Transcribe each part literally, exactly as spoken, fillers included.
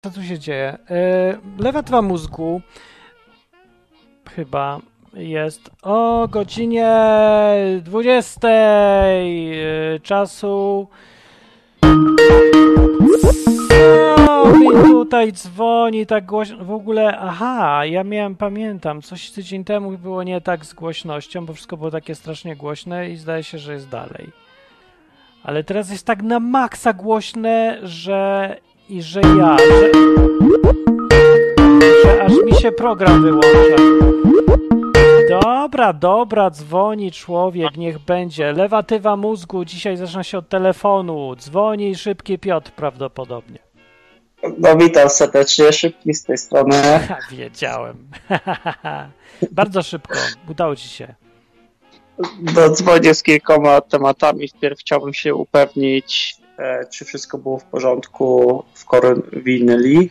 Co tu się dzieje? Yy, Lewatywa mózgu chyba jest o godzinie dwudziestej yy, czasu. O, mi tutaj dzwoni tak głośno. W ogóle, aha, ja miałem, pamiętam, coś tydzień temu było nie tak z głośnością, bo wszystko było takie strasznie głośne i zdaje się, że jest dalej. Ale teraz jest tak na maksa głośne, że i że ja, że, że aż mi się program wyłącza. Dobra, dobra, dzwoni człowiek, niech będzie. Lewatywa mózgu, dzisiaj zaczyna się od telefonu. Dzwoni szybki Piotr prawdopodobnie. No witam serdecznie, szybki z tej strony. Wiedziałem. Bardzo szybko, udało ci się. No, dzwonię z kilkoma tematami. Wpierw chciałbym się upewnić, e, czy wszystko było w porządku w Cornwalli.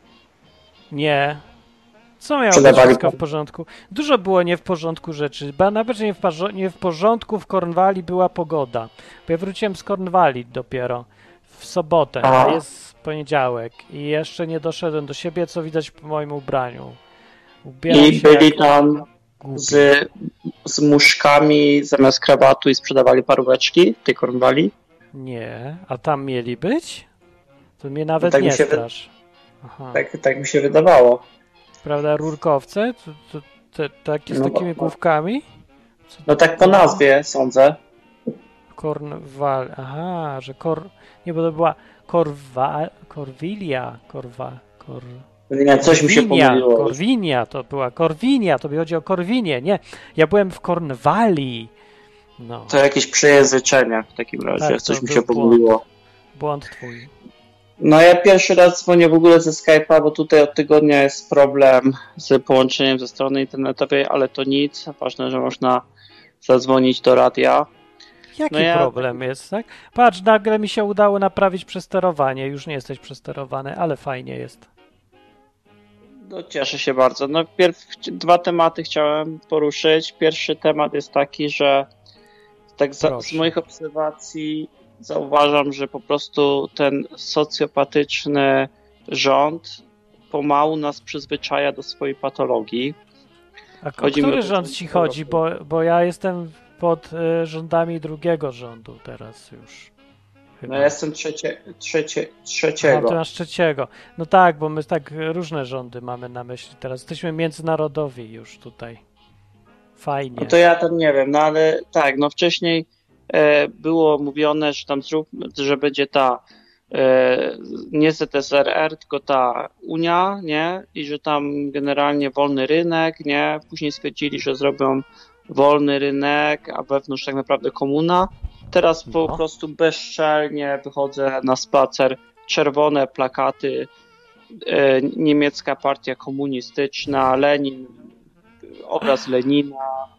Nie. Co miało być wszystko w porządku? Dużo było nie w porządku rzeczy. Ba, nawet nie w, parzo- nie w porządku w Cornwalli była pogoda. Bo ja wróciłem z Cornwalli dopiero w sobotę, a, a jest poniedziałek i jeszcze nie doszedłem do siebie, co widać po moim ubraniu. Ubieram I byli tam z, z muszkami zamiast krawatu i sprzedawali paróweczki w tej Cornwalli? Nie, a tam mieli być? To mnie nawet no tak nie się strasz. Aha. Tak, tak mi się wydawało. Prawda, rurkowce? To, to, to, takie z no, takimi główkami? Co no tak po nazwie sądzę. Cornwall, aha, że kor... Nie, bo to była Korwa... Korwilia, Korwa... Kor... Nie, coś Korwinia, mi się pomyliło. Korwinia, to była Korwinia, to by chodzi o Korwinię, nie. Ja byłem w Cornwalli. No. To jakieś przejęzyczenie w takim razie, tak, coś mi się pomyliło. Błąd. błąd twój. No ja pierwszy raz dzwonię w ogóle ze Skype'a, bo tutaj od tygodnia jest problem z połączeniem ze strony internetowej, ale to nic. Ważne, że można zadzwonić do radia. Jaki no ja... problem jest, tak? Patrz, nagle mi się udało naprawić przesterowanie. Już nie jesteś przesterowany, ale fajnie jest. No cieszę się bardzo. No pierw dwa tematy chciałem poruszyć. Pierwszy temat jest taki, że tak za, z moich obserwacji zauważam, że po prostu ten socjopatyczny rząd pomału nas przyzwyczaja do swojej patologii. A o który rząd ci chodzi? Bo, bo ja jestem pod y, rządami drugiego rządu teraz już. Chyba. No ja jestem trzecie, trzecie, trzeciego. A, ty masz trzeciego. No tak, bo my tak różne rządy mamy na myśli teraz. Jesteśmy międzynarodowi już tutaj. Fajnie. No to ja tam nie wiem, no ale tak, no wcześniej e, było mówione, że tam zrób, że będzie ta e, nie Z S R R, tylko ta Unia, nie? I że tam generalnie wolny rynek, nie? Później stwierdzili, że zrobią wolny rynek, a wewnątrz tak naprawdę komuna. Teraz po no. prostu bezczelnie wychodzę na spacer, czerwone plakaty, e, niemiecka partia komunistyczna, Lenin, obraz Lenina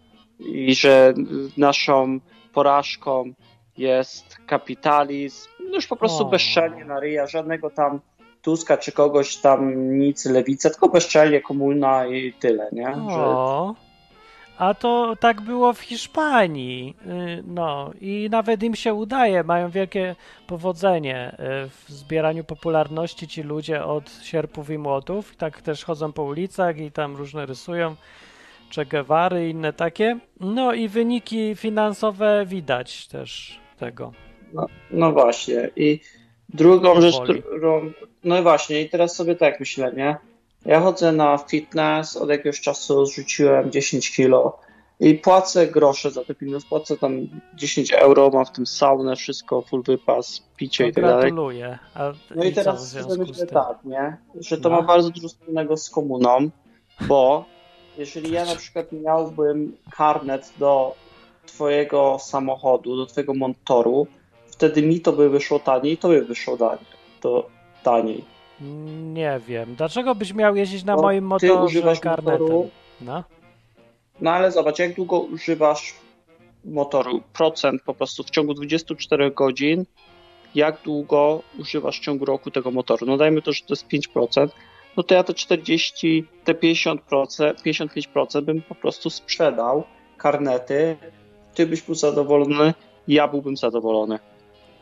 i że naszą porażką jest kapitalizm. No już po prostu o. bezczelnie na ryja, żadnego tam Tuska czy kogoś tam nic lewica, tylko bezczelnie komuna i tyle, nie? O. Że... A to tak było w Hiszpanii, no i nawet im się udaje, mają wielkie powodzenie w zbieraniu popularności ci ludzie od sierpów i młotów, tak też chodzą po ulicach i tam różne rysują Che Guevary i inne takie, no i wyniki finansowe widać też tego. No, no właśnie i drugą rzecz, którą, no właśnie i teraz sobie tak myślę, nie? Ja chodzę na fitness, od jakiegoś czasu zrzuciłem dziesięć kilo i płacę grosze za te fitness, płacę tam dziesięć euro, mam w tym saunę, wszystko, full wypas, picie no, i tak dalej. Gratuluję. A no i, i teraz sobie myślę tak, nie? Że to no. ma bardzo dużo wspólnego z komuną, bo jeżeli ja na przykład miałbym karnet do twojego samochodu, do twojego motoru, wtedy mi to by wyszło taniej, to by wyszło taniej. To taniej. Nie wiem. Dlaczego byś miał jeździć na no, moim motorze używasz karnetem? Motoru, no? no ale zobacz, jak długo używasz motoru? Procent po prostu w ciągu dwudziestu czterech godzin, jak długo używasz w ciągu roku tego motoru? No dajmy to, że to jest pięć procent, no to ja te czterdzieści, te pięćdziesiąt procent, pięćdziesiąt pięć procent bym po prostu sprzedał karnety, ty byś był zadowolony, ja byłbym zadowolony.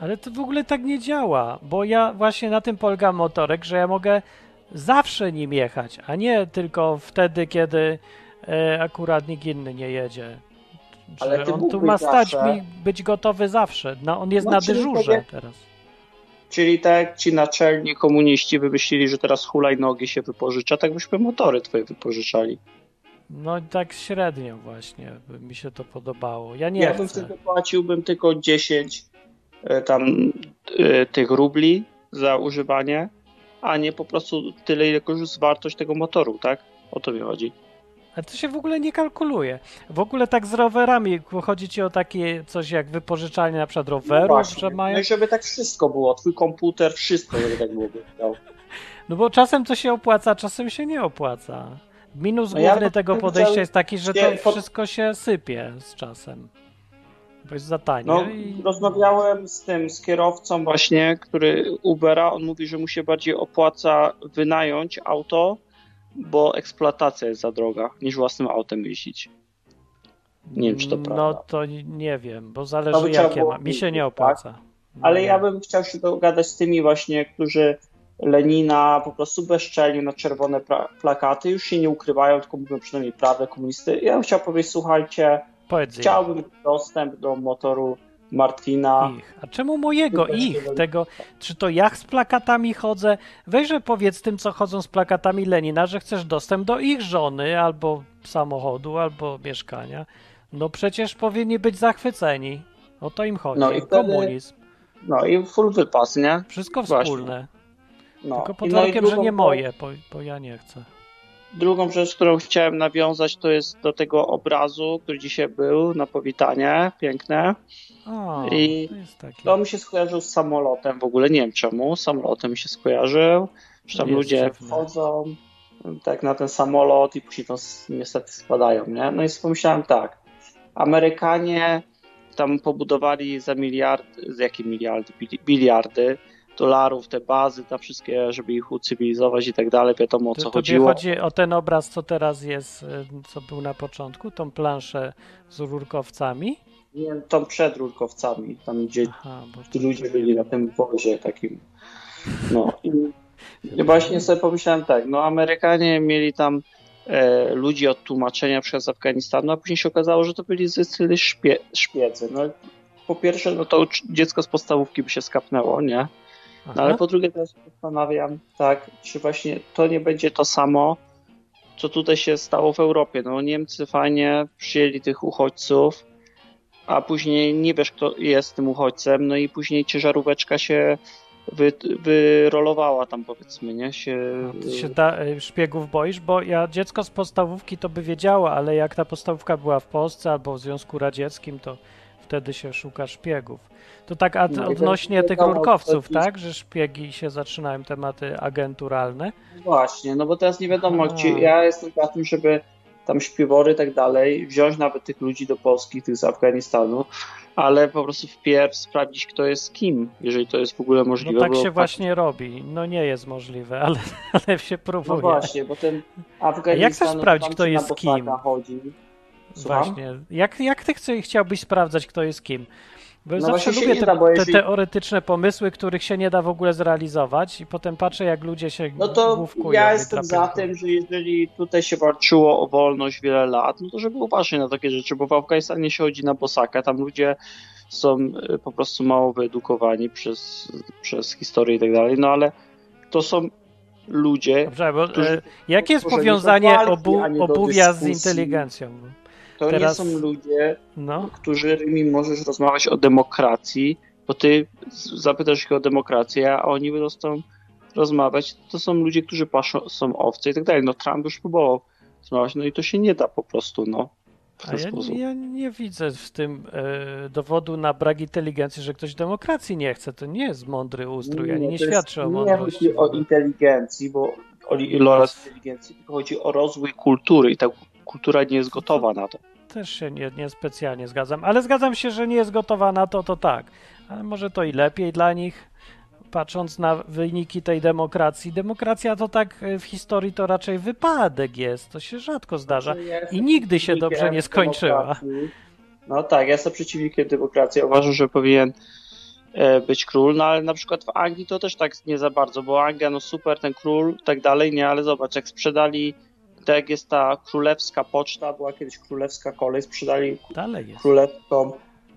Ale to w ogóle tak nie działa, bo ja właśnie na tym polega motorek, że ja mogę zawsze nim jechać, a nie tylko wtedy, kiedy e, akurat nikt inny nie jedzie. Ale Że ty on tu mógłbyś ma stać zawsze, mi być gotowy zawsze. No, on jest no na czyli dyżurze sobie, teraz. czyli tak jak ci naczelni komuniści wymyślili, że teraz hulajnogi się wypożycza, tak byśmy motory twoje wypożyczali. No i tak średnio właśnie by mi się to podobało. Ja nie Ja bym chcę. wtedy płaciłbym tylko dziesięć e, tam e, tych rubli za używanie, a nie po prostu tyle, ile jest wartość tego motoru, tak? O to mi chodzi. Ale to się w ogóle nie kalkuluje. W ogóle tak z rowerami, chodzi ci o takie coś jak wypożyczalnie na przykład No rowerów, że właśnie. mają... No i żeby tak wszystko było, twój komputer, wszystko, żeby tak było. No. No bo czasem to się opłaca, czasem się nie opłaca. Minus No ja główny bym tego chciał podejścia jest taki, że to się pod- wszystko się sypie z czasem. Bo jest za tanie No, i... rozmawiałem z tym, z kierowcą właśnie, który Ubera, on mówi, że mu się bardziej opłaca wynająć auto, bo eksploatacja jest za droga, niż własnym autem jeździć. Nie wiem, czy to No prawda. to nie wiem, bo To zależy by trzeba jakie było ma. Mi się wiedzieć, nie tak? opłaca. No Ale nie. ja bym chciał się dogadać z tymi właśnie, którzy Lenina po prostu bezczelnie na czerwone pra- plakaty, już się nie ukrywają, tylko mówią przynajmniej prawdę komunisty. Ja bym chciał powiedzieć, słuchajcie, Powiedz im. chciałbym dostęp do motoru Martina. Ich. A czemu mojego? Tutaj Ich. się- Tego, czy to ja z plakatami chodzę? Weźże powiedz tym, co chodzą z plakatami Lenina, że chcesz dostęp do ich żony, albo samochodu, albo mieszkania. No przecież powinni być zachwyceni. O to im chodzi. No i wtedy- Komunizm. No i full wypas, nie? Wszystko Właśnie. wspólne. No. Tylko pod I- no i warunkiem, że drugą- nie moje, bo, bo ja nie chcę. Drugą rzecz, którą chciałem nawiązać, to jest do tego obrazu, który dzisiaj był na powitanie, piękne. O, I to jest taki. To mi się skojarzył z samolotem w ogóle, nie wiem czemu, z samolotem mi się skojarzył, że tam Jest ludzie dziwne. wchodzą tak na ten samolot i później to s- niestety spadają, nie? No i sobie pomyślałem tak, Amerykanie tam pobudowali za miliard, z jakie miliardy, Bili- biliardy dolarów te bazy, te wszystkie, żeby ich ucywilizować i tak dalej, wiadomo o To co tobie chodziło. chodzi o ten obraz, co teraz jest, y, co był na początku, tą planszę z rurkowcami? Nie, tam przed rurkowcami, tam gdzie Aha, bo ci ludzie byli na tym wozie takim. No i i właśnie sobie pomyślałem tak, no Amerykanie mieli tam e, ludzi od tłumaczenia przez Afganistanu, a później się okazało, że to byli zdecydowanie szpie, szpiedzy. No po pierwsze, no to ucz- dziecko z podstawówki by się skapnęło, nie? No ale Aha. po drugie teraz się zastanawiam, tak, czy właśnie to nie będzie to samo, co tutaj się stało w Europie. No Niemcy fajnie przyjęli tych uchodźców, a później nie wiesz, kto jest tym uchodźcem, no i później ciężaróweczka się wy, wyrolowała tam, powiedzmy, nie? Się, A ty się da, y, szpiegów boisz? Bo ja dziecko z podstawówki to by wiedziało, ale jak ta podstawówka była w Polsce albo w Związku Radzieckim, to wtedy się szuka szpiegów. To tak ad, No i to odnośnie jest tych wiadomo, rurkowców, to jest- tak? Że szpiegi się zaczynają tematy agenturalne. Właśnie, no bo teraz nie wiadomo, Aha. gdzie, ja jestem za tym, żeby tam śpiwory i tak dalej, wziąć nawet tych ludzi do Polski, tych z Afganistanu, ale po prostu wpierw sprawdzić, kto jest kim, jeżeli to jest w ogóle możliwe. No tak bo się właśnie robi. No nie jest możliwe, ale, ale się No próbuje. właśnie, bo ten Afganistan... jak chcesz no, sprawdzić, tam kto się na jest Bosaka kim? Chodzi. Słucham? Właśnie. Jak, jak ty chce, chciałbyś sprawdzać, kto jest kim? Bo No zawsze właśnie się lubię nie te, da, bo te jeżeli- teoretyczne pomysły, których się nie da w ogóle zrealizować i potem patrzę, jak ludzie się No to główkują ja i jestem trapią za w tym, że jeżeli tutaj się walczyło o wolność wiele lat, no to żeby uważać na takie rzeczy, bo w Afganistanie się chodzi na bosaka, tam ludzie są y, po prostu mało wyedukowani przez, przez historię i tak dalej, no ale to są ludzie, Dobrze, bo którzy e, jakie jest stworzeni do powiązanie walki, obu, a nie do obuwia z dyskusji. inteligencją? to teraz- nie są ludzie, No, którymi możesz rozmawiać o demokracji, bo ty z- zapytasz ich o demokrację, a oni będą z tą rozmawiać. To są ludzie, którzy paszą, są owce i tak dalej. No Trump już próbował rozmawiać, no i to się nie da po prostu, no. W a ten ja, sposób. ja nie widzę w tym e, dowodu na brak inteligencji, że ktoś demokracji nie chce. To nie jest mądry ustrój, ani nie to jest- świadczy o Nie mądrości. chodzi o inteligencji, bo o ilość inteligencji, tylko chodzi o rozwój kultury i ta kultura nie jest gotowa na to. Też się nie, nie specjalnie zgadzam, ale zgadzam się, że nie jest gotowa na to, to tak. Ale może to i lepiej dla nich, patrząc na wyniki tej demokracji. Demokracja to tak e, w historii to raczej wypadek jest, to się rzadko zdarza Znaczy, ja jestem i nigdy się dobrze nie przeciwnikiem skończyła. demokracji. No tak, ja jestem przeciwnikiem demokracji. Uważam, że powinien być król, no ale na przykład w Anglii to też tak nie za bardzo, bo Anglia, no super, ten król, tak dalej, nie, ale zobacz, jak sprzedali, tak jak jest ta królewska poczta, była kiedyś królewska kolej, sprzedali Dalej jest. królewską,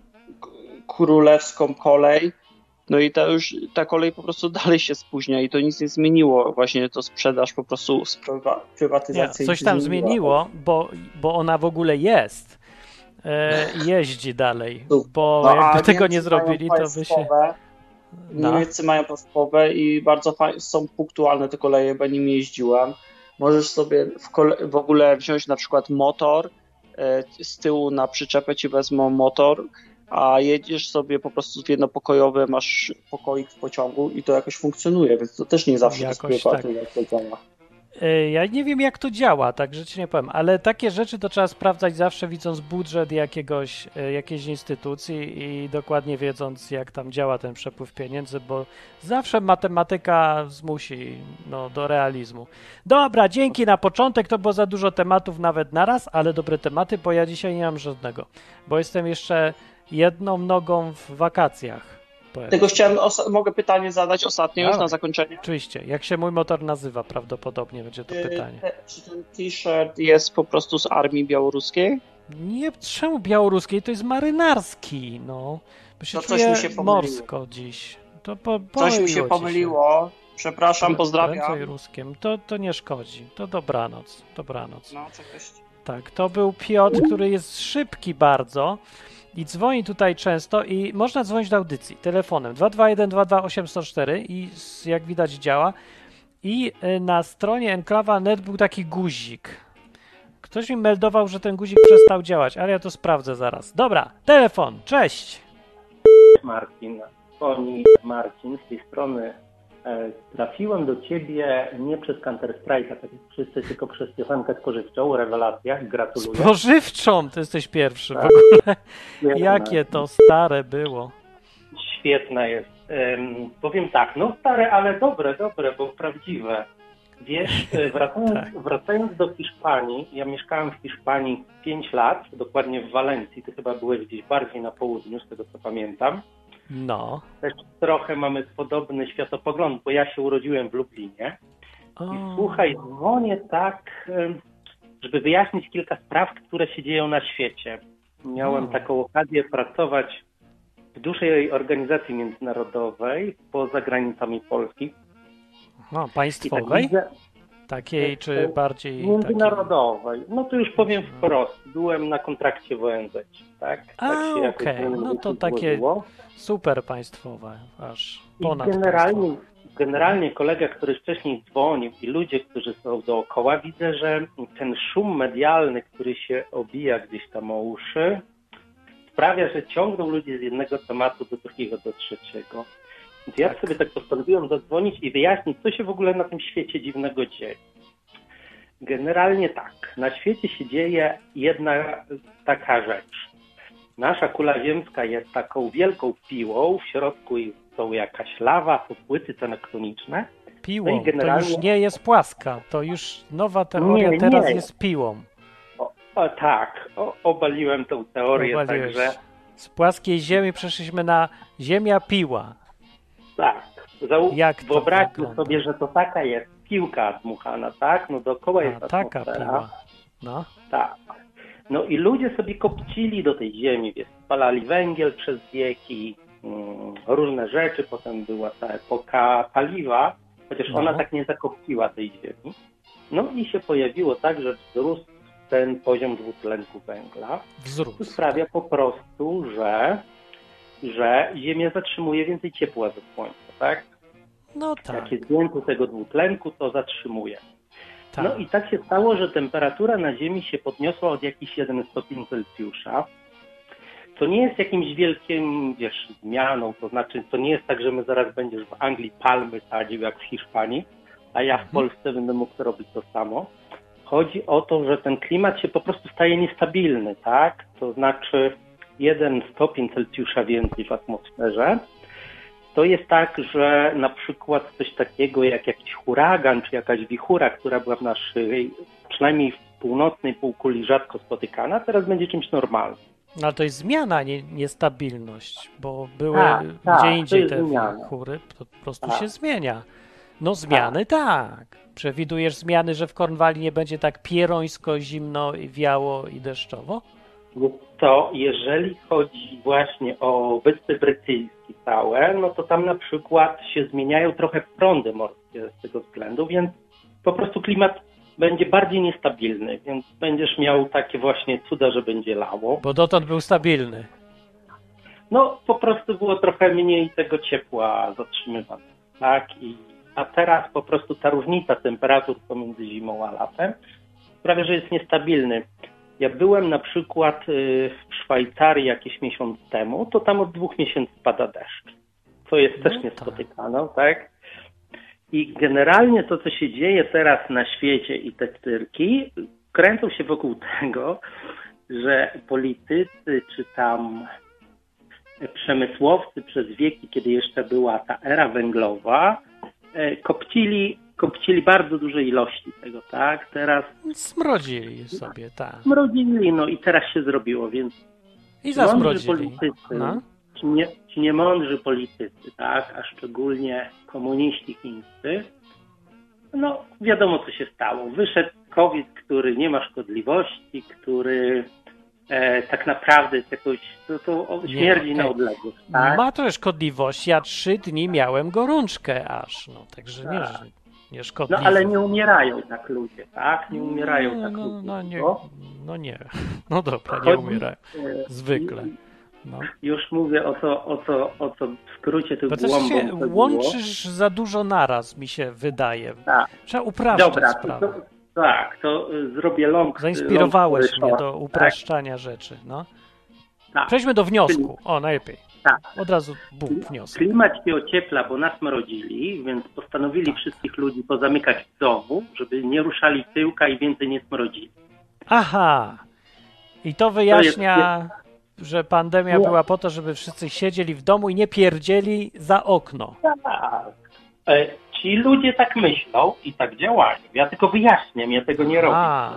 królewską kolej, no i ta już, ta kolej po prostu dalej się spóźnia i to nic nie zmieniło, właśnie to sprzedaż po prostu prywatyzacji. Nie, coś tam zmieniła. zmieniło, bo, bo ona w ogóle jest. E, jeździ dalej, bo no, jakby tego Niemcy nie zrobili, to by się... No. Niemcy mają państwowe i bardzo fajnie, są punktualne te koleje, bo nimi jeździłem. Możesz sobie w, kole- w ogóle wziąć na przykład motor, e, z tyłu na przyczepę ci wezmą motor, a jedziesz sobie po prostu w jednopokojowe, masz pokoik w pociągu i to jakoś funkcjonuje, więc to też nie zawsze jakoś jest prywatne, jak to działa. Ja nie wiem, jak to działa, tak rzeczy nie powiem, ale takie rzeczy to trzeba sprawdzać zawsze, widząc budżet jakiegoś, jakiejś instytucji i dokładnie wiedząc, jak tam działa ten przepływ pieniędzy, bo zawsze matematyka zmusi no, do realizmu. Dobra, dzięki na początek, to było za dużo tematów nawet naraz, ale dobre tematy, bo ja dzisiaj nie mam żadnego, bo jestem jeszcze jedną nogą w wakacjach. Tego chciałem, os- mogę pytanie zadać ostatnie już na zakończenie? Oczywiście. Jak się mój motor nazywa? Prawdopodobnie będzie to pytanie. Te, czy ten t-shirt jest po prostu z armii białoruskiej? Nie, czemu białoruskiej? To jest marynarski, no. Bo się to czuję coś mi się pomyliło. morsko dziś. To po, coś mi się pomyliło. Się. Przepraszam, pozdrawiam. Prędzej ruskiem. To, to nie szkodzi. To dobranoc. Dobranoc. No, cześć. Tak, to był Piotr, który jest szybki bardzo. I dzwoni tutaj często i można dzwonić do audycji telefonem dwa dwa jeden dwa dwa osiem zero cztery i jak widać działa. I na stronie enklawa kropka net był taki guzik. Ktoś mi meldował, że ten guzik przestał działać, ale ja to sprawdzę zaraz. Dobra, telefon, cześć! Marcin, dzwoni Marcin z tej strony. Trafiłem do ciebie nie przez Counter-Strike'a, tak jak wszyscy, tylko przez piosenkę spożywczą, rewelacja, gratuluję. Spożywczą? Ty jesteś pierwszy tak. w ogóle. Świetne. Jakie to stare było. Świetne jest. Um, powiem tak, no stare, ale dobre, dobre, bo prawdziwe. Wiesz, wracając, tak. wracając do Hiszpanii, ja mieszkałem w Hiszpanii pięć lat, dokładnie w Walencji, ty chyba byłeś gdzieś bardziej na południu, z tego co pamiętam. No. Też trochę mamy podobny światopogląd, bo ja się urodziłem w Lublinie. O. I słuchaj, dzwonię tak, żeby wyjaśnić kilka spraw, które się dzieją na świecie. Miałem o. taką okazję pracować w dużej organizacji międzynarodowej poza granicami Polski. No, państwowej? Tak, takiej czy bardziej międzynarodowej. Takiej... No to już powiem wprost. Byłem na kontrakcie w O N Z, tak? A, tak okej. Okay. No to takie złożyło. Super państwowe, aż ponad generalnie, generalnie kolega, który wcześniej dzwonił i ludzie, którzy są dookoła, widzę, że ten szum medialny, który się obija gdzieś tam o uszy, sprawia, że ciągną ludzie z jednego tematu do drugiego, do trzeciego. Więc ja tak. sobie tak postanowiłem zadzwonić i wyjaśnić, co się w ogóle na tym świecie dziwnego dzieje. Generalnie tak, na świecie się dzieje jedna taka rzecz. Nasza kula ziemska jest taką wielką piłą, w środku są jakaś lawa, są płyty tektoniczne. Piłą, no i generalnie... to już nie jest płaska, to już nowa teoria nie, teraz nie. jest piłą. O, o tak, o, obaliłem tę teorię, Obaliłeś. Także... Z płaskiej ziemi przeszliśmy na ziemia piła. Tak, Zau... wyobraźmy sobie, że to taka jest piłka dmuchana, tak? No dookoła A, jest taka piła. No. Tak. No i ludzie sobie kopcili do tej ziemi, wiesz, spalali węgiel przez wieki, mm, różne rzeczy, potem była ta epoka paliwa, chociaż no. ona tak nie zakopciła tej ziemi. No i się pojawiło tak, że wzrósł ten poziom dwutlenku węgla. Wzrósł. To sprawia po prostu, że, że ziemia zatrzymuje więcej ciepła ze słońca, tak? No tak. Jak jest więcej tego dwutlenku, to zatrzymuje. Tak. No i tak się stało, że temperatura na Ziemi się podniosła od jakichś jeden stopień Celsjusza, co nie jest jakimś wielkim, wiesz, zmianą, to znaczy to nie jest tak, że my zaraz będziesz w Anglii palmy sadził jak w Hiszpanii, a ja w Polsce będę mógł robić to samo. Chodzi o to, że ten klimat się po prostu staje niestabilny, tak? To znaczy jeden stopień Celsjusza więcej w atmosferze. To jest tak, że na przykład coś takiego jak jakiś huragan, czy jakaś wichura, która była w naszej, przynajmniej w północnej półkuli rzadko spotykana, teraz będzie czymś normalnym. No ale to jest zmiana, nie niestabilność, bo były Tak, tak, gdzie to indziej jest te zmiana. chóry, to po prostu Tak. się zmienia. No zmiany tak. Przewidujesz zmiany, że w Kornwali nie będzie tak pierońsko, zimno, i wiało i deszczowo? To jeżeli chodzi właśnie o Wyspy Brytyjskie całe, no to tam na przykład się zmieniają trochę prądy morskie z tego względu, więc po prostu klimat będzie bardziej niestabilny, więc będziesz miał takie właśnie cuda, że będzie lało. Bo dotąd był stabilny. No po prostu było trochę mniej tego ciepła zatrzymywane, tak? I, a teraz po prostu ta różnica temperatur pomiędzy zimą a latem sprawia, że jest niestabilny. Ja byłem na przykład y, w Szwajcarii jakiś miesiąc temu, to tam od dwóch miesięcy pada deszcz, co jest No też tak. niespotykane, tak? I generalnie to, co się dzieje teraz na świecie i te cyrki, kręcą się wokół tego, że politycy czy tam przemysłowcy przez wieki, kiedy jeszcze była ta era węglowa, e, kopcili, kopcili bardzo duże ilości tego, tak? Teraz Smrodzili sobie, tak. smrodzili, no i teraz się zrobiło, więc I ci mądrzy zasmrodzili. politycy, No. ci, nie, ci niemądrzy politycy, tak, a szczególnie komuniści chińscy, no wiadomo, co się stało. Wyszedł COVID, który nie ma szkodliwości, który e, tak naprawdę jest jakoś, to, to śmierdzi Nie, na okej. odległość, tak? Ma to szkodliwość. Ja trzy dni miałem gorączkę aż, no także nie, Tak. że nie No szkodliwe. ale nie umierają tak ludzie, tak? Nie umierają no, tak no, ludzie. no, nie, bo, no nie. No dobra, nie Chodzi- umierają. e, Zwykle. i- No. Już mówię o co, o co, o co w skrócie tych Bo też głąbom się chodziło. łączysz za dużo naraz, mi się wydaje. Tak. Trzeba upraszczać Dobra, to, sprawę. to, tak, to y, zrobię long. Zainspirowałeś long mnie short, do upraszczania rzeczy, no. Tak. Przejdźmy do wniosku. O, najlepiej. Tak. Od razu bum, wniosek. Klimat się ociepla, bo nas mrodzili, więc postanowili Tak. wszystkich ludzi pozamykać w domu, żeby nie ruszali tyłka i więcej nie smrodzili. Aha. I to wyjaśnia, że pandemia Nie. była po to, żeby wszyscy siedzieli w domu i nie pierdzieli za okno. Tak. E, Ci ludzie tak myślą i tak działają. Ja tylko wyjaśniam, ja tego nie robię. A.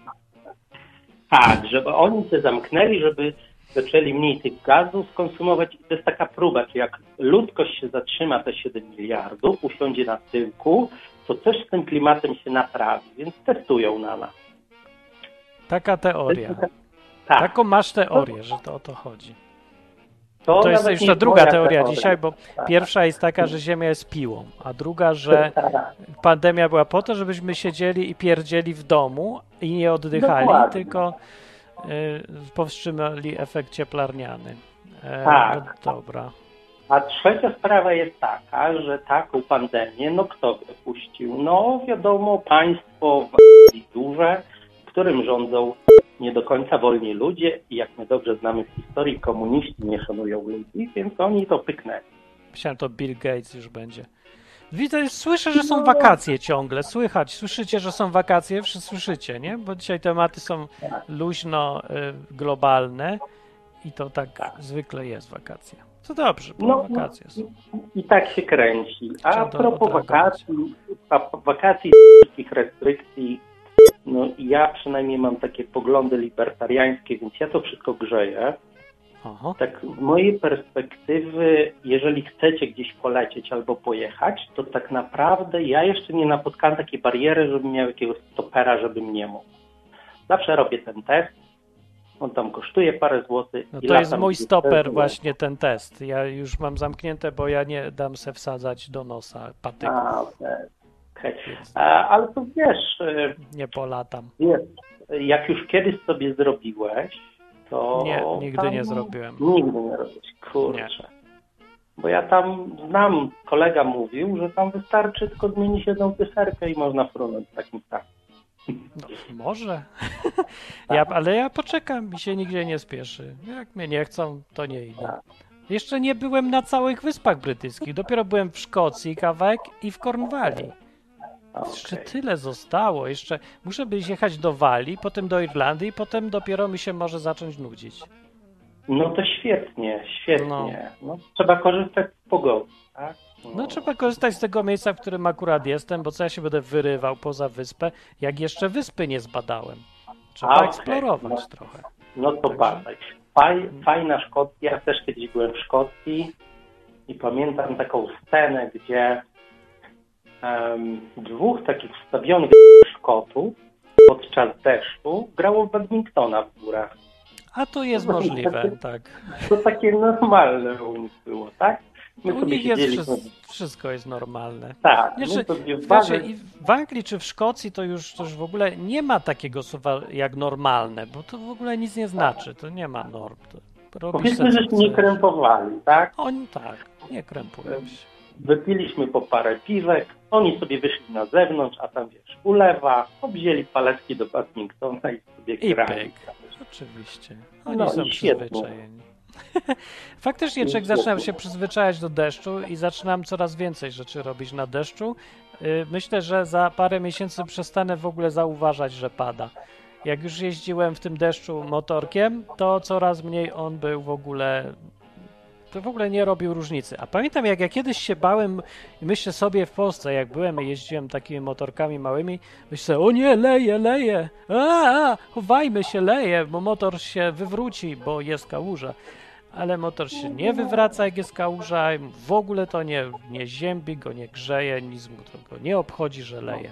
Tak, żeby oni się zamknęli, żeby zaczęli mniej tych gazów konsumować. I to jest taka próba, czy jak ludzkość się zatrzyma te siedem miliardów, usiądzie na tyłku, to coś z tym klimatem się naprawi, więc testują na nas. Taka teoria. Tak. Taką masz teorię, że to o to chodzi. To, To jest nawet jeszcze nie druga moja teoria dzisiaj, bo Tak. pierwsza jest taka, że Ziemia jest piłą, a druga, że Tak. pandemia była po to, żebyśmy siedzieli i pierdzieli w domu i nie oddychali, Dokładnie. tylko y, powstrzymali efekt cieplarniany. E, Tak. no dobra. A trzecia sprawa jest taka, że taką pandemię, no kto wypuścił? No wiadomo, państwo w duże, w którym rządzą nie do końca wolni ludzie i jak my dobrze znamy z historii, komuniści nie szanują ludzi, więc oni to pyknęli. Myślałem, to Bill Gates już będzie. Widzę, słyszę, że są wakacje ciągle. Słychać, słyszycie, że są wakacje? Wszyscy słyszycie, nie? Bo dzisiaj tematy są luźno y, globalne i to tak, zwykle jest wakacje. To dobrze, bo No, wakacje są. I tak się kręci. A Trzeba a propos odreagować. wakacji, a wakacji wszystkich restrykcji, no ja przynajmniej mam takie poglądy libertariańskie, więc ja to wszystko grzeję. Aha. Tak z mojej perspektywy, jeżeli chcecie gdzieś polecieć albo pojechać, to tak naprawdę ja jeszcze nie napotkałem takiej bariery, żebym miał jakiegoś stopera, żebym nie mógł. Zawsze robię ten test, on tam kosztuje parę złotych. No i to jest latam mój gdzieś stoper też, właśnie ten test. Ja już mam zamknięte, bo ja nie dam se wsadzać do nosa patyków, A, okej. okej. więc A, ale to wiesz, y, nie polatam. wiesz, jak już kiedyś sobie zrobiłeś, to... Nie, nigdy tam- nie zrobiłem. Nigdy nie robisz, kurczę. Bo ja tam znam, kolega mówił, że tam wystarczy tylko zmienić jedną cyferkę i można frunąć w takim stanie. No, może. Ja, ale ja poczekam, mi się nigdzie nie spieszy. Jak mnie nie chcą, to nie idę. Tak. Jeszcze nie byłem na całych Wyspach Brytyjskich. Dopiero byłem w Szkocji kawałek i w Kornwali. Jeszcze Okej. tyle zostało. Jeszcze muszę być jechać do Walii, potem do Irlandii i potem dopiero mi się może zacząć nudzić. No to świetnie, świetnie. No, trzeba korzystać z pogody, tak? No trzeba korzystać z tego miejsca, w którym akurat jestem, bo co ja się będę wyrywał poza wyspę, jak jeszcze wyspy nie zbadałem. Trzeba A, okej. eksplorować No. trochę. No to Także- badaj. Faj, fajna Szkocja, ja też kiedyś byłem w Szkocji i pamiętam taką scenę, gdzie um, dwóch takich wstawionych Szkotów podczas deszczu grało w badmintona w górach. A to jest możliwe, tak. To takie normalne u nich było, tak? My U nich jest wszystko, wszystko jest normalne. Tak. Nie, my czy, sobie znaczy, bawy... w Anglii czy w Szkocji to już, to już w ogóle nie ma takiego słowa jak normalne, bo to w ogóle nic nie znaczy, to nie ma norm. To Powiedzmy, że nie krępowali, tak? Oni tak, nie krępują się. Wypiliśmy po parę piwek, oni sobie wyszli na zewnątrz, a tam wiesz, ulewa, obzięli paletki do badmintona i sobie I grali. pyk. Oczywiście. Oni No, są świetnie. przyzwyczajeni. Faktycznie człowiek zaczyna się przyzwyczajać do deszczu i zaczynam coraz więcej rzeczy robić na deszczu. Myślę, że za parę miesięcy przestanę w ogóle zauważać, że pada. Jak już jeździłem w tym deszczu motorkiem, to coraz mniej on był w ogóle... To w ogóle nie robił różnicy. A pamiętam, jak ja kiedyś się bałem i myślę sobie w Polsce, jak byłem i jeździłem takimi motorkami małymi, myślę, o nie, leje, leje, a, a, chowajmy się, leje, bo motor się wywróci, bo jest kałuża. Ale motor się nie wywraca, jak jest kałuża, w ogóle to nie, nie ziębi go, nie grzeje, nic mu tego nie obchodzi, że leje.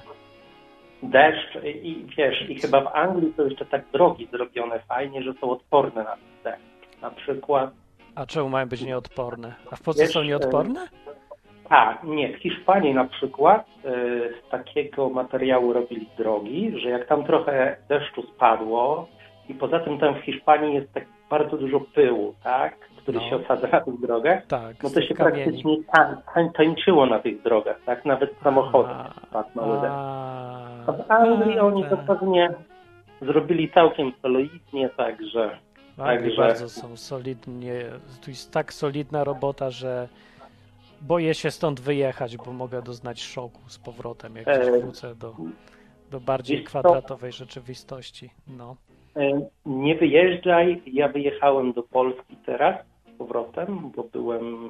Deszcz i wiesz, i chyba w Anglii to jeszcze tak drogi zrobione fajnie, że są odporne na deszcz. Na przykład. A czemu mają być nieodporne? A w Polsce wiesz, są nieodporne? Tak, nie. W Hiszpanii na przykład y, z takiego materiału robili drogi, że jak tam trochę deszczu spadło i poza tym tam w Hiszpanii jest tak bardzo dużo pyłu, tak, który no. się osadza na tych drogach, tak, no to się kamieni. praktycznie tań, tań, tańczyło na tych drogach, tak, nawet samochodem spadł mały deszcz. A w Anglii a, oni tak. to pewnie zrobili całkiem solidnie, także... W Anglii Także... bardzo są solidnie, tu jest tak solidna robota, że boję się stąd wyjechać, bo mogę doznać szoku z powrotem, jak gdzieś wrócę do, do bardziej kwadratowej rzeczywistości. No. Nie wyjeżdżaj, ja wyjechałem do Polski teraz z powrotem, bo byłem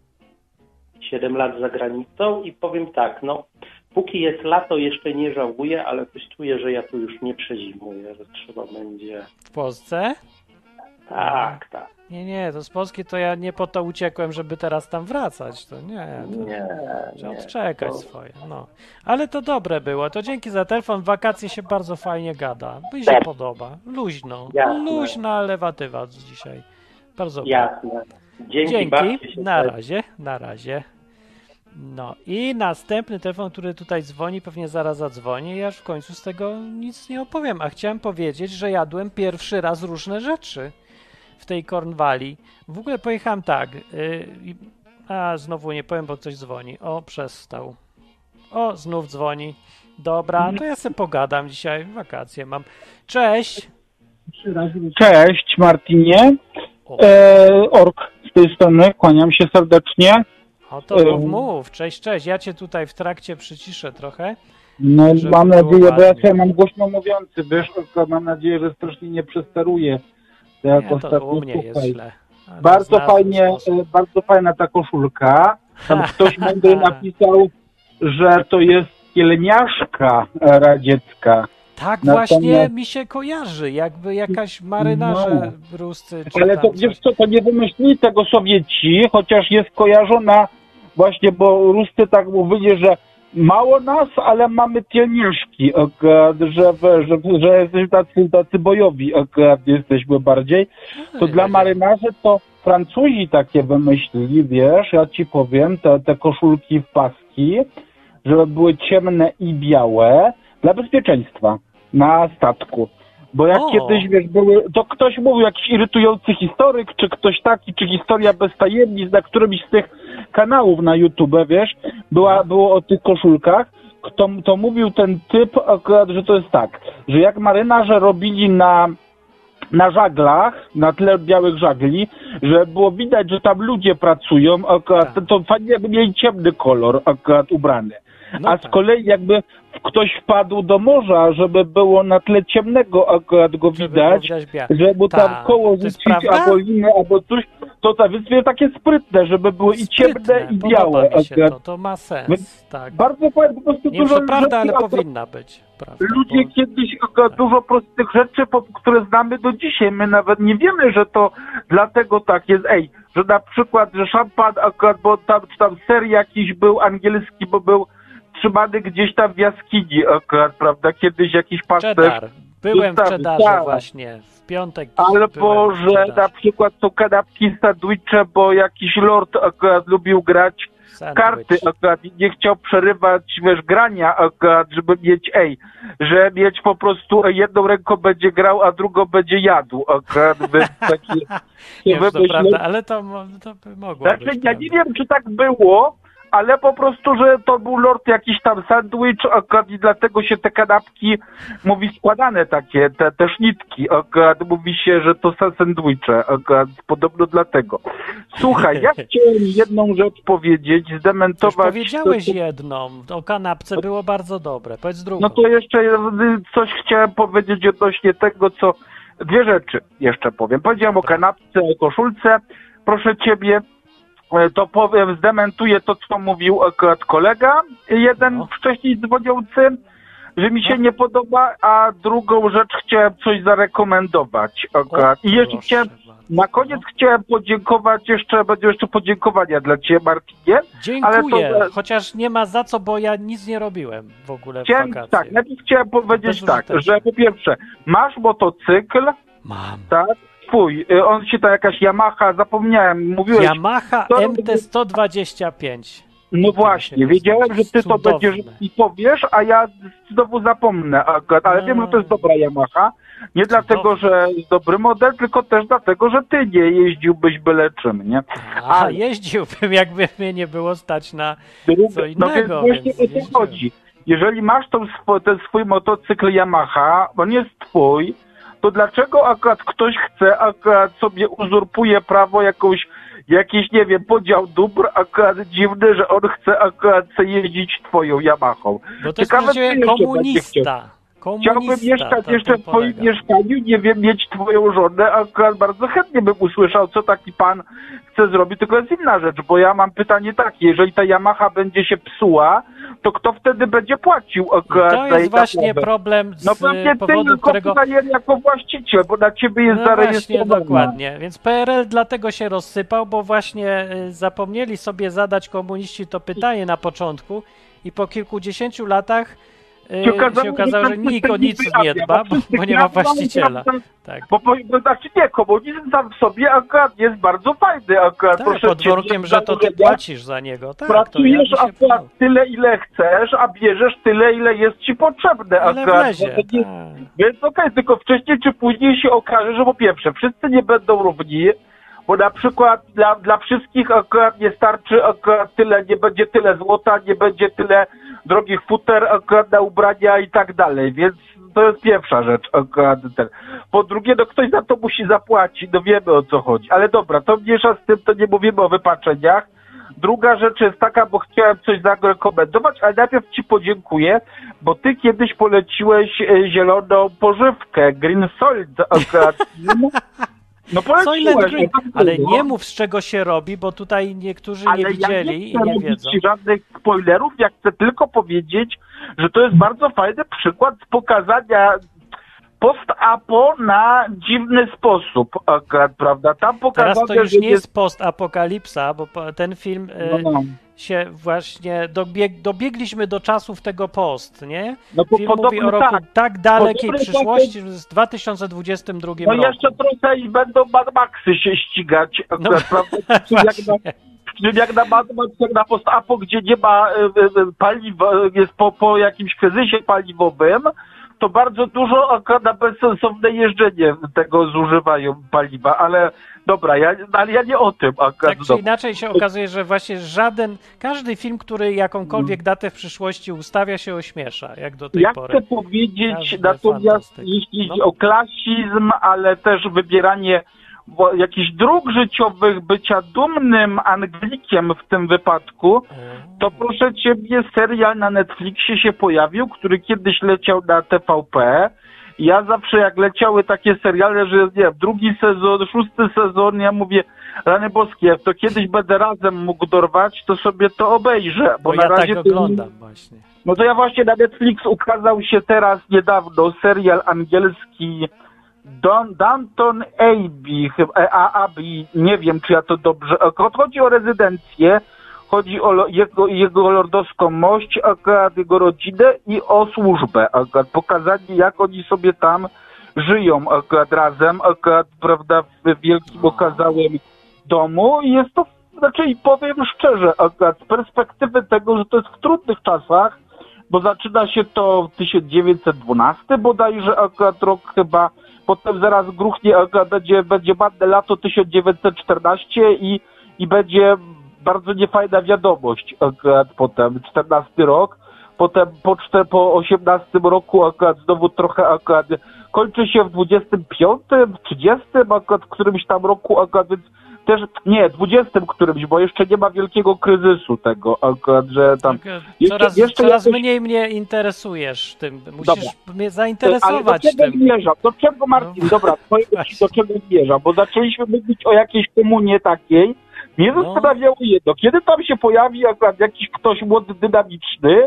siedem lat za granicą i powiem tak, no póki jest lato jeszcze nie żałuję, ale coś czuję, że ja tu już nie przezimuję, że trzeba będzie... W Polsce? Tak, tak. Nie, nie, to z Polski to ja nie po to uciekłem, żeby teraz tam wracać, to nie. To nie, trzeba nie, odczekać to... swoje, no. Ale to dobre było, to dzięki za telefon, w wakacje się bardzo fajnie gada, mi się tak. podoba, luźno, Jasne. luźna lewatywa dzisiaj, bardzo Jasne. Dzięki, dzięki. na razie, na razie. No i następny telefon, który tutaj dzwoni, pewnie zaraz zadzwoni, ja już w końcu z tego nic nie opowiem, a chciałem powiedzieć, że jadłem pierwszy raz różne rzeczy w tej Cornwalli. W ogóle pojechałem tak, yy, a znowu nie powiem, bo ktoś dzwoni. O, przestał. O, znów dzwoni. Dobra, to ja sobie pogadam dzisiaj, wakacje mam. Cześć! Cześć Martinie, e, Ork z tej strony, kłaniam się serdecznie. O to mów, mów, cześć, cześć, ja cię tutaj w trakcie przyciszę trochę. No mam nadzieję, bo ja sobie mam głośno mówiący, wiesz, mam nadzieję, że strasznie nie przesteruję. Jak nie, to u mnie jest źle. Bardzo fajnie, e, bardzo fajna ta koszulka. Tam ktoś mądry napisał, że to jest pielęgniarka radziecka. Tak Natomiast... właśnie mi się kojarzy, jakby jakaś marynarze no. ruscy. Czy ale to wiesz co, to nie wymyślili tego Sowieci, chociaż jest kojarzona właśnie, bo Ruscy tak mówili, że mało nas, ale mamy pielęgniarki, że, że, że jesteśmy tacy, tacy bojowi, jesteśmy bardziej. To dla marynarzy to Francuzi takie wymyślili, wiesz, ja ci powiem, te, te koszulki w paski, żeby były ciemne i białe dla bezpieczeństwa na statku. Bo jak o. kiedyś, wiesz, były, to ktoś mówił, jakiś irytujący historyk, czy ktoś taki, czy historia bez tajemnic, na którymś z tych kanałów na YouTube, wiesz, była, było o tych koszulkach, kto, to mówił ten typ akurat, że to jest tak, że jak marynarze robili na, na żaglach, na tle białych żagli, że było widać, że tam ludzie pracują, akurat, to fajnie jakby mieli ciemny kolor akurat ubrany. No a tak. z kolei jakby ktoś wpadł do morza, żeby było na tle ciemnego akurat go Żeby widać, było widać bia- żeby Ta, tam koło to jest rzucić prawda? albo linę, albo coś, to ta wyspie takie sprytne, żeby były i ciemne, Sprytne, i podoba białe. mi się akurat. to, to ma sens, Więc tak. Bardzo fajnie, po prostu Nie wiem, dużo czy to prawda, ale rzeczy, akurat powinna być. Prawda, ludzie bo... kiedyś akurat dużo prostych rzeczy, po, które znamy do dzisiaj. My nawet nie wiemy, że to dlatego tak jest. Ej, że na przykład, że szampan akurat, bo tam, czy tam ser jakiś był angielski, bo był trzymany gdzieś tam w jaskini akurat, prawda? Kiedyś jakiś pasterz. Cheddar. Byłem w Dostawy, Cheddarze tak. właśnie. W piątek Albo, byłem w że na Cheddarze. przykład są kanapki sandwiche, bo jakiś lord akurat lubił grać Sandwich. karty akurat i nie chciał przerywać, wiesz, grania akurat, żeby mieć, ej, że mieć po prostu jedną ręką będzie grał, a drugą będzie jadł akurat, więc takie Nie wiem, czy to wymyślę- prawda, ale to, mo- to by mogło Znaczy, być. ja prawda. nie wiem, czy tak było, ale po prostu, że to był lord jakiś tam sandwich akurat i dlatego się te kanapki, mówi składane takie, te, te sznitki, akurat mówi się, że to są sandwiche, akurat podobno dlatego. Słuchaj, ja chciałem jedną rzecz powiedzieć, Już zdementować... powiedziałeś to- jedną. O kanapce było bardzo dobre. Powiedz drugą. No to jeszcze y, coś chciałem powiedzieć odnośnie tego, co... Dwie rzeczy jeszcze powiem. Powiedziałem o Dobra. kanapce, o koszulce. Proszę ciebie, e, to powiem, zdementuję to, co mówił akurat kolega, jeden No. wcześniej dzwoniący, że mi się No. nie podoba, a drugą rzecz chciałem coś zarekomendować akurat. I jeszcze proszę chciałem, bardzo. na koniec No. chciałem podziękować, jeszcze będzie jeszcze podziękowania dla ciebie, Marcinie. Dziękuję, ale to- chociaż nie ma za co, bo ja nic nie robiłem w ogóle w Chciałem, wakacje. tak, najpierw chciałem powiedzieć tak, Bezużyteczne. że po pierwsze, masz motocykl, Mam. tak, twój, y, on się ta jakaś Yamaha, zapomniałem, mówiłeś, Yamaha to- M T sto dwadzieścia pięć. no właśnie, wiedziałem, że ty to Cudowne. będziesz i powiesz, a ja znowu zapomnę, akurat, ale No. wiem, że to jest dobra Yamaha, nie dlatego, że jest dobry model, tylko też dlatego, że ty nie jeździłbyś byle czym, nie? A, Ale- jeździłbym, jakby mnie nie było stać na... Druga- Co no więc innego, właśnie więc o to jeździłem. chodzi. Jeżeli masz tą, swo- ten swój motocykl Yamaha, on jest twój, to dlaczego akurat ktoś chce, akurat sobie uzurpuje prawo jakąś, jakiś, nie wiem, podział dóbr, akurat dziwny, że on chce akurat chce jeździć twoją Yamahą. Bo to jest Ciekawe, właściwie co jeszcze będzie komunista. Komunista. Chciałbym mieszkać to jeszcze tym w twoim polega. mieszkaniu, nie wiem, mieć twoją żonę, akurat bardzo chętnie bym usłyszał, co taki pan chce zrobić, tylko jest inna rzecz, bo ja mam pytanie takie, jeżeli ta Yamaha będzie się psuła, to kto wtedy będzie płacił I akurat to za jest jej właśnie naprawę? problem z No pewnie ty powodu, jako którego... którego... jako właściciel, bo na ciebie jest No właśnie, zarejestrowana. dokładnie. Więc P R L dlatego się rozsypał, bo właśnie y, zapomnieli sobie zadać komuniści to pytanie na początku i po kilkudziesięciu latach y, Się okazało, się okazało, że ten nikt o system nic wyrabia, nie dba, bo, wszyscy bo nie ma kradną, właściciela. kradną. Tak. Bo, bo, bo znaczy nie, komunizm sam w sobie akurat jest bardzo fajny, akurat Tak, proszę pod cię, warunkiem, jak że to ty założenia, płacisz za niego. Tak, to pracujesz ja by się akurat podobał. tyle, ile chcesz, a bierzesz tyle, ile jest ci potrzebne. Ile akurat. wlezie, No to nie- tak. Więc okej, tylko wcześniej czy później się okaże, że po pierwsze, wszyscy nie będą równi, bo na przykład dla, dla wszystkich akurat nie starczy akurat tyle, nie będzie tyle złota, nie będzie tyle drogich futer akurat na ubrania i tak dalej, więc to jest pierwsza rzecz akurat ten. Po drugie, no ktoś za to musi zapłacić, no wiemy o co chodzi, ale dobra, to mniejsza z tym, to nie mówimy o wypaczeniach. Druga rzecz jest taka, bo chciałem coś zarekomendować, ale najpierw ci podziękuję, bo ty kiedyś poleciłeś e, zieloną pożywkę, Green Soil akurat. No Soylent poleciłeś, Green, no tak ale było. nie mów z czego się robi, bo tutaj niektórzy nie Ale ja nie widzieli i chcę nie robić wiedzą. ci żadnych spoilerów, ja chcę tylko powiedzieć, że to jest bardzo fajny przykład pokazania post-apo na dziwny sposób akurat, prawda? Tam pokazano, Teraz to już że nie jest post-apokalipsa, bo po- ten film e, No, no. się właśnie dobieg, dobiegliśmy do czasów tego post, nie? No bo Film mówi podobno o roku tak. tak, dalekiej Podobno przyszłości, że z dwa tysiące dwudziestym drugim No roku. jeszcze trochę i będą Mad Maxy się ścigać akurat, No, prawda? Czyli jak na, właśnie. czyli jak na Mad Max, jak na post-apo, gdzie nie ma e, e, paliwa, jest po, po jakimś kryzysie paliwowym, to bardzo dużo akurat na bezsensowne jeżdżenie tego zużywają paliwa, ale dobra, ja, ale ja nie o tym akurat. Tak czy dobra. inaczej się okazuje, że właśnie żaden, każdy film, który jakąkolwiek datę w przyszłości ustawia, się ośmiesza, jak do tej Ja pory. chcę powiedzieć Każdy natomiast, fantastyk. jeśli No. chodzi o klasizm, ale też wybieranie jakichś dróg życiowych, bycia dumnym Anglikiem w tym wypadku, to proszę ciebie, serial na Netflixie się pojawił, który kiedyś leciał na T V P. Ja zawsze jak leciały takie seriale, że nie, drugi sezon, szósty sezon, ja mówię, rany boskie, jak to kiedyś będę razem mógł dorwać, to sobie to obejrzę. Bo, bo na ja razie tak to... oglądam właśnie. No to ja właśnie na Netflix ukazał się teraz niedawno serial angielski Don, Downton Abbey, chyba, a, Abbey, nie wiem czy ja to dobrze, chodzi o rezydencję, chodzi o jego, jego lordowską mość, akurat jego rodzinę i o służbę, akurat pokazanie jak oni sobie tam żyją akurat razem, akurat, prawda, w wielkim okazałym domu i jest to, znaczy i powiem szczerze, akurat z perspektywy tego, że to jest w trudnych czasach, bo zaczyna się to w tysiąc dziewięćset dwunastym bodajże akurat rok chyba, potem zaraz gruchnie, akurat będzie, będzie ładne lato tysiąc dziewięćset czternaście i, i będzie bardzo niefajna wiadomość akurat potem, czternasty rok, potem po, czter, po osiemnastym roku akurat znowu trochę akurat kończy się w dwudziestym piątym, trzydziestym akurat w którymś tam roku akurat, więc też, nie, dwudziestym którymś, bo jeszcze nie ma wielkiego kryzysu tego akurat, że tam... Tak, jeszcze, coraz jeszcze coraz jakoś... mniej mnie interesujesz tym, musisz Dobra. mnie zainteresować Ale do czego tym. zmierzam? Do czego, Marcin, No, dobra, powiem ci, do czego zmierzam, bo zaczęliśmy mówić o jakiejś komunie takiej. Mnie No. zastanawiało jedno, kiedy tam się pojawi akurat jakiś ktoś młody, dynamiczny,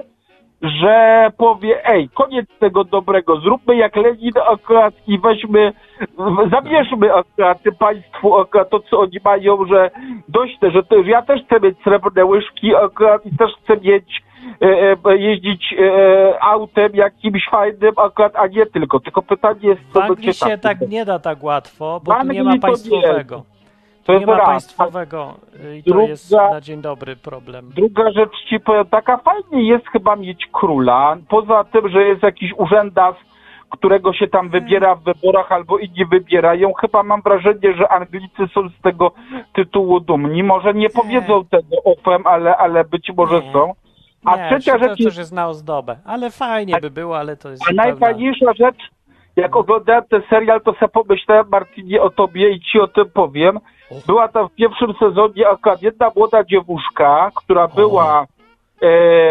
że powie, ej, koniec tego dobrego, zróbmy jak Lenin akurat i weźmy, zabierzmy akurat tym państwu akurat to, co oni mają, że dość, że to, że ja też chcę mieć srebrne łyżki akurat i też chcę mieć, e, e, jeździć e, autem jakimś fajnym akurat, a nie tylko, tylko pytanie jest w co do Anglii ciekawe. się tak nie da tak łatwo, W bo tu Anglii nie ma to państwowego. To Nie jest ma raz. państwowego i to Druga- jest na dzień dobry problem. Druga rzecz ci powiem, taka fajnie jest chyba mieć króla, poza tym, że jest jakiś urzędas, którego się tam wybiera w wyborach albo inni wybierają. Chyba mam wrażenie, że Anglicy są z tego tytułu dumni. Może nie powiedzą tego ofem, ale, ale być może Nie. są. A Nie, trzecia to rzecz też jest, jest na ozdobę, ale fajnie by było, ale to jest a zupełna... najfajniejsza rzecz, jak oglądałem ten serial, to sobie pomyślałem, Marcinie, o tobie i ci o tym powiem. Była tam w pierwszym sezonie akurat jedna młoda dziewuszka, która była e,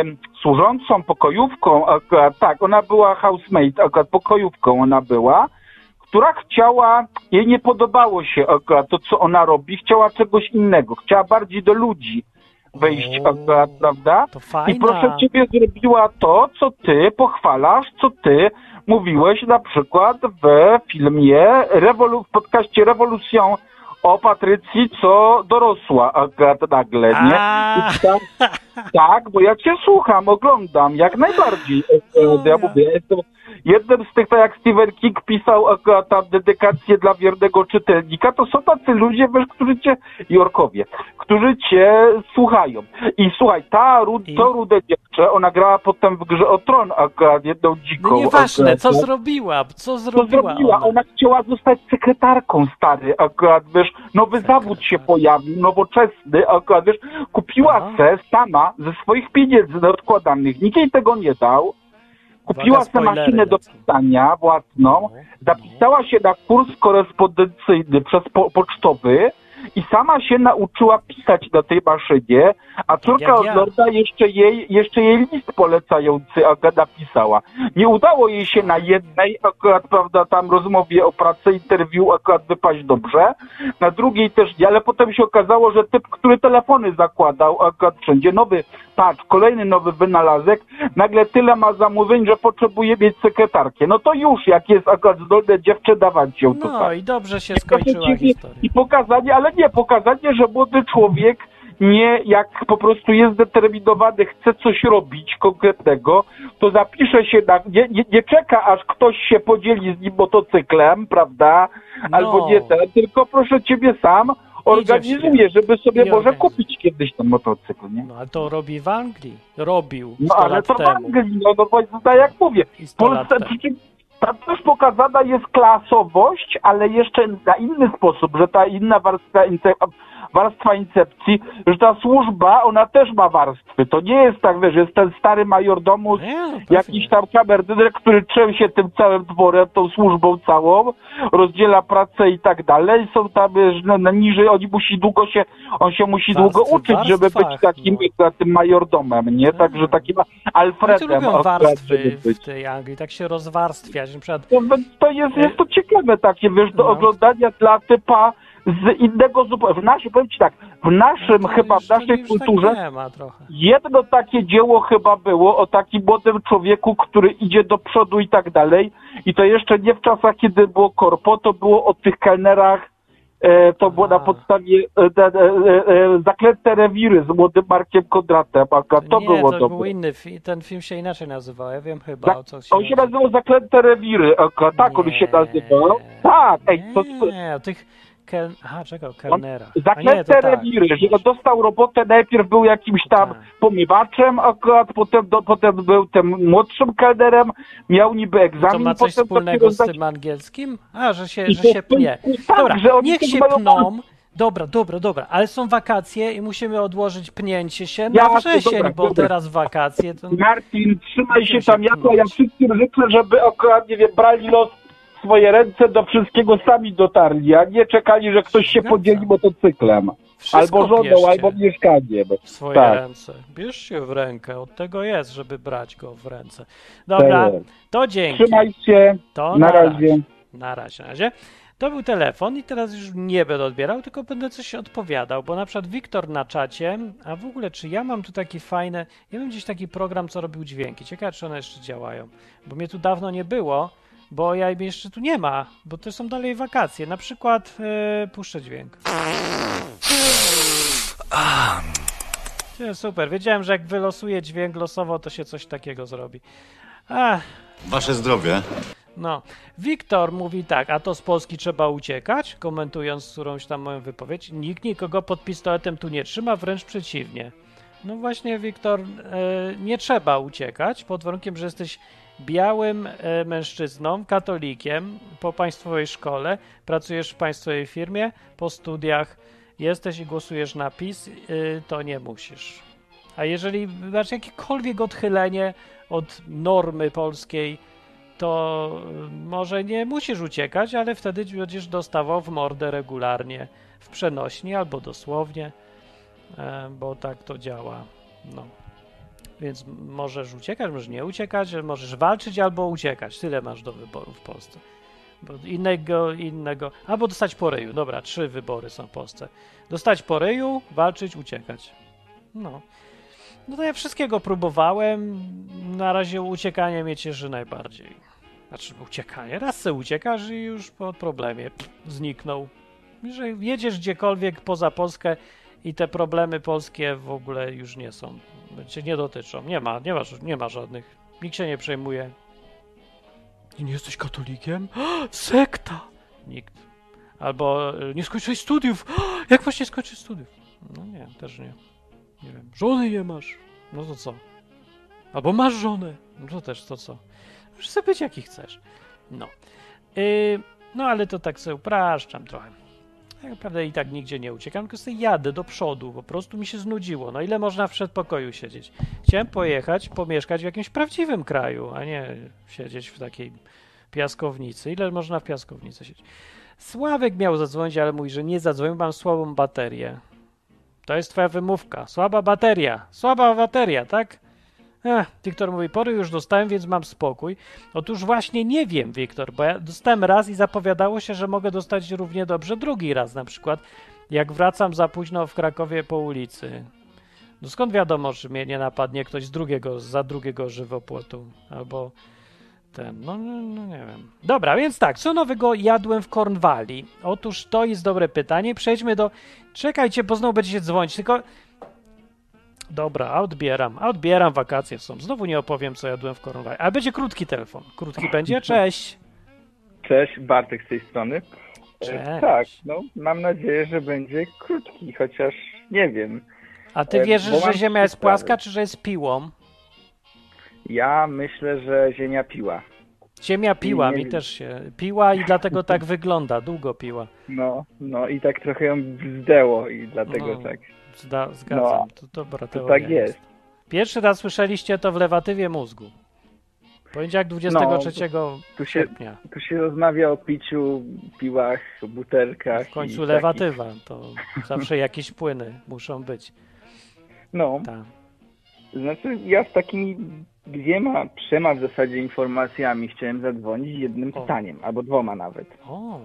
służącą pokojówką, akurat, tak, ona była housemaid, akurat pokojówką ona była, która chciała, jej nie podobało się akurat to, co ona robi, chciała czegoś innego, chciała bardziej do ludzi wejść O, akurat, prawda? To fajna. I proszę ciebie, zrobiła to, co ty pochwalasz, co ty mówiłeś na przykład w filmie, rewolu- w podcaście Rewolucją o Patrycji, co dorosła akurat nagle, nie? A. I tak, tak, bo ja cię słucham, oglądam, jak najbardziej. O, Ja ja. mówię, jestem jednym z tych, tak jak Stephen King pisał akurat tam dedykację dla wiernego czytelnika, to są tacy ludzie, wiesz, którzy cię, Jorkowie, którzy cię słuchają. I słuchaj, ta rud, I? to rude dziewczę, ona grała potem w Grze o Tron akurat jedną dziką. No nieważne, akurat, co tak? zrobiła, co Co zrobiła, zrobiła? ona? Ona chciała zostać sekretarką, stary, akurat, wiesz, nowy zawód się pojawił, nowoczesny, akurat, wiesz, kupiła Aha. se sama ze swoich pieniędzy odkładanych, nikt jej tego nie dał, kupiła Uwaga, se spoilery maszynę do lecą. pisania własną, No, zapisała się na kurs korespondencyjny przez po, pocztowy i sama się nauczyła pisać na tej maszynie, a córka jak od ja. lorda jeszcze jej, jeszcze jej list polecający akurat napisała. Nie udało jej się na jednej akurat, prawda, tam rozmowie o pracy, interwiu akurat wypaść dobrze, na drugiej też nie, ale potem się okazało, że typ, który telefony zakładał akurat wszędzie, nowy, patrz, kolejny nowy wynalazek, nagle tyle ma zamówień, że potrzebuje mieć sekretarkę. No to już, jak jest akurat zdolne dziewczę, dawać ją no tutaj. i dobrze się I skończyła proszę ciebie, historia. I pokazanie, ale nie, pokazanie, że młody człowiek nie, jak po prostu jest zdeterminowany, chce coś robić konkretnego, to zapisze się na, nie, nie, nie czeka, aż ktoś się podzieli z nim motocyklem, prawda, No. albo nie ten, tylko proszę ciebie sam organizuje, żeby sobie I może organizuje. kupić kiedyś ten motocykl, nie? No ale to robi w Anglii. Robił No sto ale lat to w temu. Anglii, no, no bo tak jak mówię, I w sto lat Polsce temu. przy czym tam też pokazana jest klasowość, ale jeszcze na inny sposób, że ta inna warstwa, inte- warstwa incepcji, że ta służba, ona też ma warstwy. To nie jest tak, wiesz, jest ten stary majordomus, Nie, no jakiś tam kamerdyner, który trzęsie się tym całym dworem, tą służbą całą, rozdziela pracę i tak dalej. Są tam, wiesz, na, na niżej, oni musi długo się, on się musi Warstwy, długo uczyć, żeby warstwach, być takim, no. tym majordomem, nie? Tak. Także takim Alfredem. Oni tu lubią akurat, warstwy żeby być. w tej Anglii, tak się rozwarstwiać. Na przykład, No, więc to jest, jest to ciekawe takie, wiesz, do No. oglądania dla typa z innego zupełnie. W naszym, powiem ci tak, w naszym, no to chyba już- w to naszej już kulturze Tak nie ma trochę. jedno takie dzieło chyba było o takim młodym człowieku, który idzie do przodu i tak dalej. I to jeszcze nie w czasach, kiedy było korpo, to było o tych kelnerach, e, to było A. na podstawie e, e, e, e, Zaklęte rewiry z młodym Markiem Kondratem. Aga, to nie, było to dobre. był inny film. Ten film się inaczej nazywał. Ja wiem chyba, Za- o co się On się chodzi. nazywał Zaklęte rewiry. Aga, tak on się nazywał. Tak, ej, to, Nie, o tych... Kel... Aha, czekaj, o kelnerach. A nie, Zaklęte to tak. rewiry, że on dostał robotę, najpierw był jakimś tam Tak. pomywaczem, akurat potem, do, potem był tym młodszym kelnerem, miał niby To egzamin, ma coś potem wspólnego dopiero z zdać- tym angielskim? A, że się, I że to- się pnie. tak, Dobra, że oni niech też się mają- pną. Dobra, dobra, dobra, ale są wakacje i musimy odłożyć pnięcie się na Jasne, wrzesień, dobra, bo dobra. teraz wakacje. To... Martin, trzymaj się Musimy tam, się ja, ja pnąć. wszystkim życzę, żeby akurat, nie wiem, brali los w swoje ręce, do wszystkiego sami dotarli, a nie czekali, że ktoś się Zgadza. podzieli motocyklem. Wszystko Albo żoną, bierzcie albo mieszkaniem. w swoje Tak. ręce. Bierzcie w rękę, od tego jest, żeby brać go w ręce. Dobra, Tak. to dzięki. Trzymaj się, To na razie. Na razie, na razie. To był telefon i teraz już nie będę odbierał, tylko będę coś odpowiadał, bo na przykład Wiktor na czacie, a w ogóle czy ja mam tu taki fajny, ja mam gdzieś taki program, co robił dźwięki, ciekawe czy one jeszcze działają, bo mnie tu dawno nie było, bo ja mnie jeszcze tu nie ma, bo to są dalej wakacje, na przykład yy, puszczę dźwięk. Nie, super, wiedziałem, że jak wylosuję dźwięk losowo, to się coś takiego zrobi. Ach, Wasze zdrowie. no, Wiktor mówi tak, a to z Polski trzeba uciekać, komentując którąś tam moją wypowiedź. Nikt nikogo pod pistoletem tu nie trzyma, wręcz przeciwnie. No właśnie, Wiktor, e, nie trzeba uciekać, pod warunkiem, że jesteś białym e, mężczyzną, katolikiem, po państwowej szkole, pracujesz w państwowej firmie, po studiach jesteś i głosujesz na PiS, y, to nie musisz. A jeżeli masz jakiekolwiek odchylenie od normy polskiej, to może nie musisz uciekać, ale wtedy będziesz dostawał w mordę regularnie, w przenośni albo dosłownie, e, bo tak to działa. No. Więc możesz uciekać, możesz nie uciekać, możesz walczyć albo uciekać. Tyle masz do wyboru w Polsce. Bo innego, innego, albo dostać po ryju. Dobra, trzy wybory są w Polsce. Dostać po ryju, walczyć, uciekać. No. No to ja wszystkiego próbowałem. Na razie uciekanie mnie cieszy najbardziej. Znaczy uciekanie. Raz se uciekasz i już po problemie pff, zniknął. Że jedziesz gdziekolwiek poza Polskę i te problemy polskie w ogóle już nie są. Cię nie dotyczą. Nie ma, nie ma, nie ma żadnych. Nikt się nie przejmuje. I nie jesteś katolikiem? Sekta! Nikt. Albo y, nie skończyłeś studiów. Jak właśnie skończyć studiów? No nie, też nie. Nie wiem. Żony nie masz. No to co? Albo masz żonę. No to też to co? Możesz sobie być jaki chcesz. No. Yy, no ale to tak sobie upraszczam trochę. Tak naprawdę i tak nigdzie nie uciekam, tylko sobie jadę do przodu. Po prostu mi się znudziło. No ile można w przedpokoju siedzieć? Chciałem pojechać, pomieszkać w jakimś prawdziwym kraju, a nie siedzieć w takiej piaskownicy. Ile można w piaskownicy siedzieć? Sławek miał zadzwonić, ale mówi, że nie zadzwonił, mam słabą baterię. To jest twoja wymówka. Słaba bateria. Słaba bateria, tak? Ech, Wiktor mówi, pory już dostałem, więc mam spokój. Otóż właśnie nie wiem, Wiktor, bo ja dostałem raz i zapowiadało się, że mogę dostać równie dobrze drugi raz, na przykład jak wracam za późno w Krakowie po ulicy. No skąd wiadomo, czy mnie nie napadnie ktoś z drugiego, za drugiego żywopłotu, albo ten, no, no, no nie wiem. Dobra, więc tak, co nowego jadłem w Cornwalli? Otóż to jest dobre pytanie. Przejdźmy do... Czekajcie, bo znowu będziecie dzwonić, tylko... Dobra, a odbieram, a odbieram, wakacje są. Znowu nie opowiem, co jadłem w Cornwalli. Ale będzie krótki telefon. Krótki będzie? Cześć. Cześć, Bartek z tej strony. E, Cześć. Tak, no mam nadzieję, że będzie krótki, chociaż nie wiem. A ty E, wierzysz, bo że mam Ziemia jest sprawy. płaska, czy że jest piłą? Ja myślę, że Ziemia piła. Ziemia piła, nie mi wiem. też się piła i dlatego tak wygląda, długo piła. No, no i tak trochę ją zdęło i dlatego No, tak. Zda, zgadzam, No, to dobra to teoria tak jest. Pierwszy raz słyszeliście to w lewatywie mózgu. Poniedziałek dwudziestego trzeciego tu się- sierpnia. Tu się rozmawia o piciu, piłach, butelkach. W końcu i lewatywa, to zawsze jakieś płyny muszą być. Takich, no, Tak. znaczy ja z takimi dwiema, trzema w zasadzie informacjami chciałem zadzwonić jednym O. pytaniem, albo dwoma nawet. O,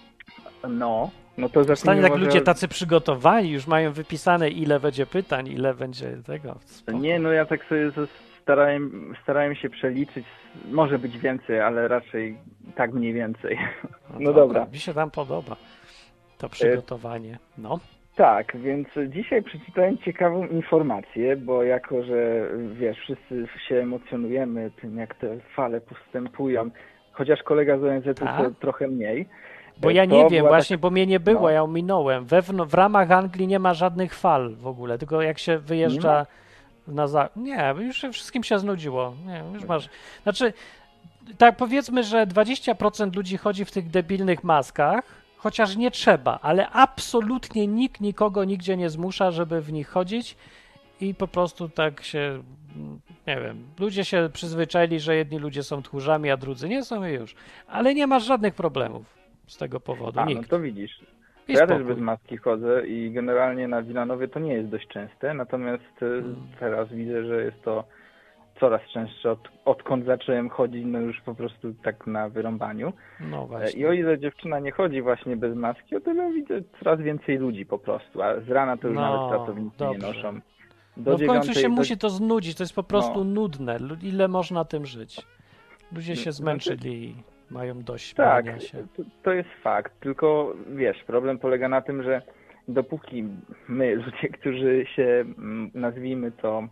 No, no to stanie zacznijmy tak może... ludzie tacy przygotowani, już mają wypisane ile będzie pytań, ile będzie tego. Spoko. Nie, no ja tak sobie zas- starałem, starałem się przeliczyć, może być więcej, ale raczej tak mniej więcej. No dobra. Mi się tam podoba to przygotowanie. No. Tak, więc dzisiaj przeczytałem ciekawą informację, bo jako, że wiesz, wszyscy się emocjonujemy tym, jak te fale postępują, chociaż kolega z O N Z to Tak? trochę mniej. Bo ja to nie wiem, była właśnie, taka- bo mnie nie było, no. ja ominąłem. Wewn- w ramach Anglii nie ma żadnych fal w ogóle, tylko jak się wyjeżdża na za... Nie, już wszystkim się znudziło. Nie, już masz... Znaczy, tak powiedzmy, że dwadzieścia procent ludzi chodzi w tych debilnych maskach, chociaż nie trzeba, ale absolutnie nikt nikogo nigdzie nie zmusza, żeby w nich chodzić i po prostu tak się, nie wiem, ludzie się przyzwyczaili, że jedni ludzie są tchórzami, a drudzy nie są i już. Ale nie masz żadnych problemów z tego powodu, A, no nikt. to widzisz. I Ja też spokój. bez maski chodzę i generalnie na Wilanowie to nie jest dość częste, natomiast y, Mm. teraz widzę, że jest to coraz częstsze, od, odkąd zacząłem chodzić, no już po prostu tak na wyrąbaniu. No E, właśnie. I o ile dziewczyna nie chodzi właśnie bez maski, o tyle widzę coraz więcej ludzi po prostu, a z rana to już No, nawet pracownicy dobrze. nie noszą. Do No w końcu dziewiątej się do- musi to znudzić, to jest po prostu No. nudne. Lu- Ile można tym żyć? Ludzie się Znaczy- zmęczyli i mają dość Tak, bania się. to, to jest fakt, tylko wiesz, problem polega na tym, że dopóki my, ludzie, którzy się, mm, nazwijmy to,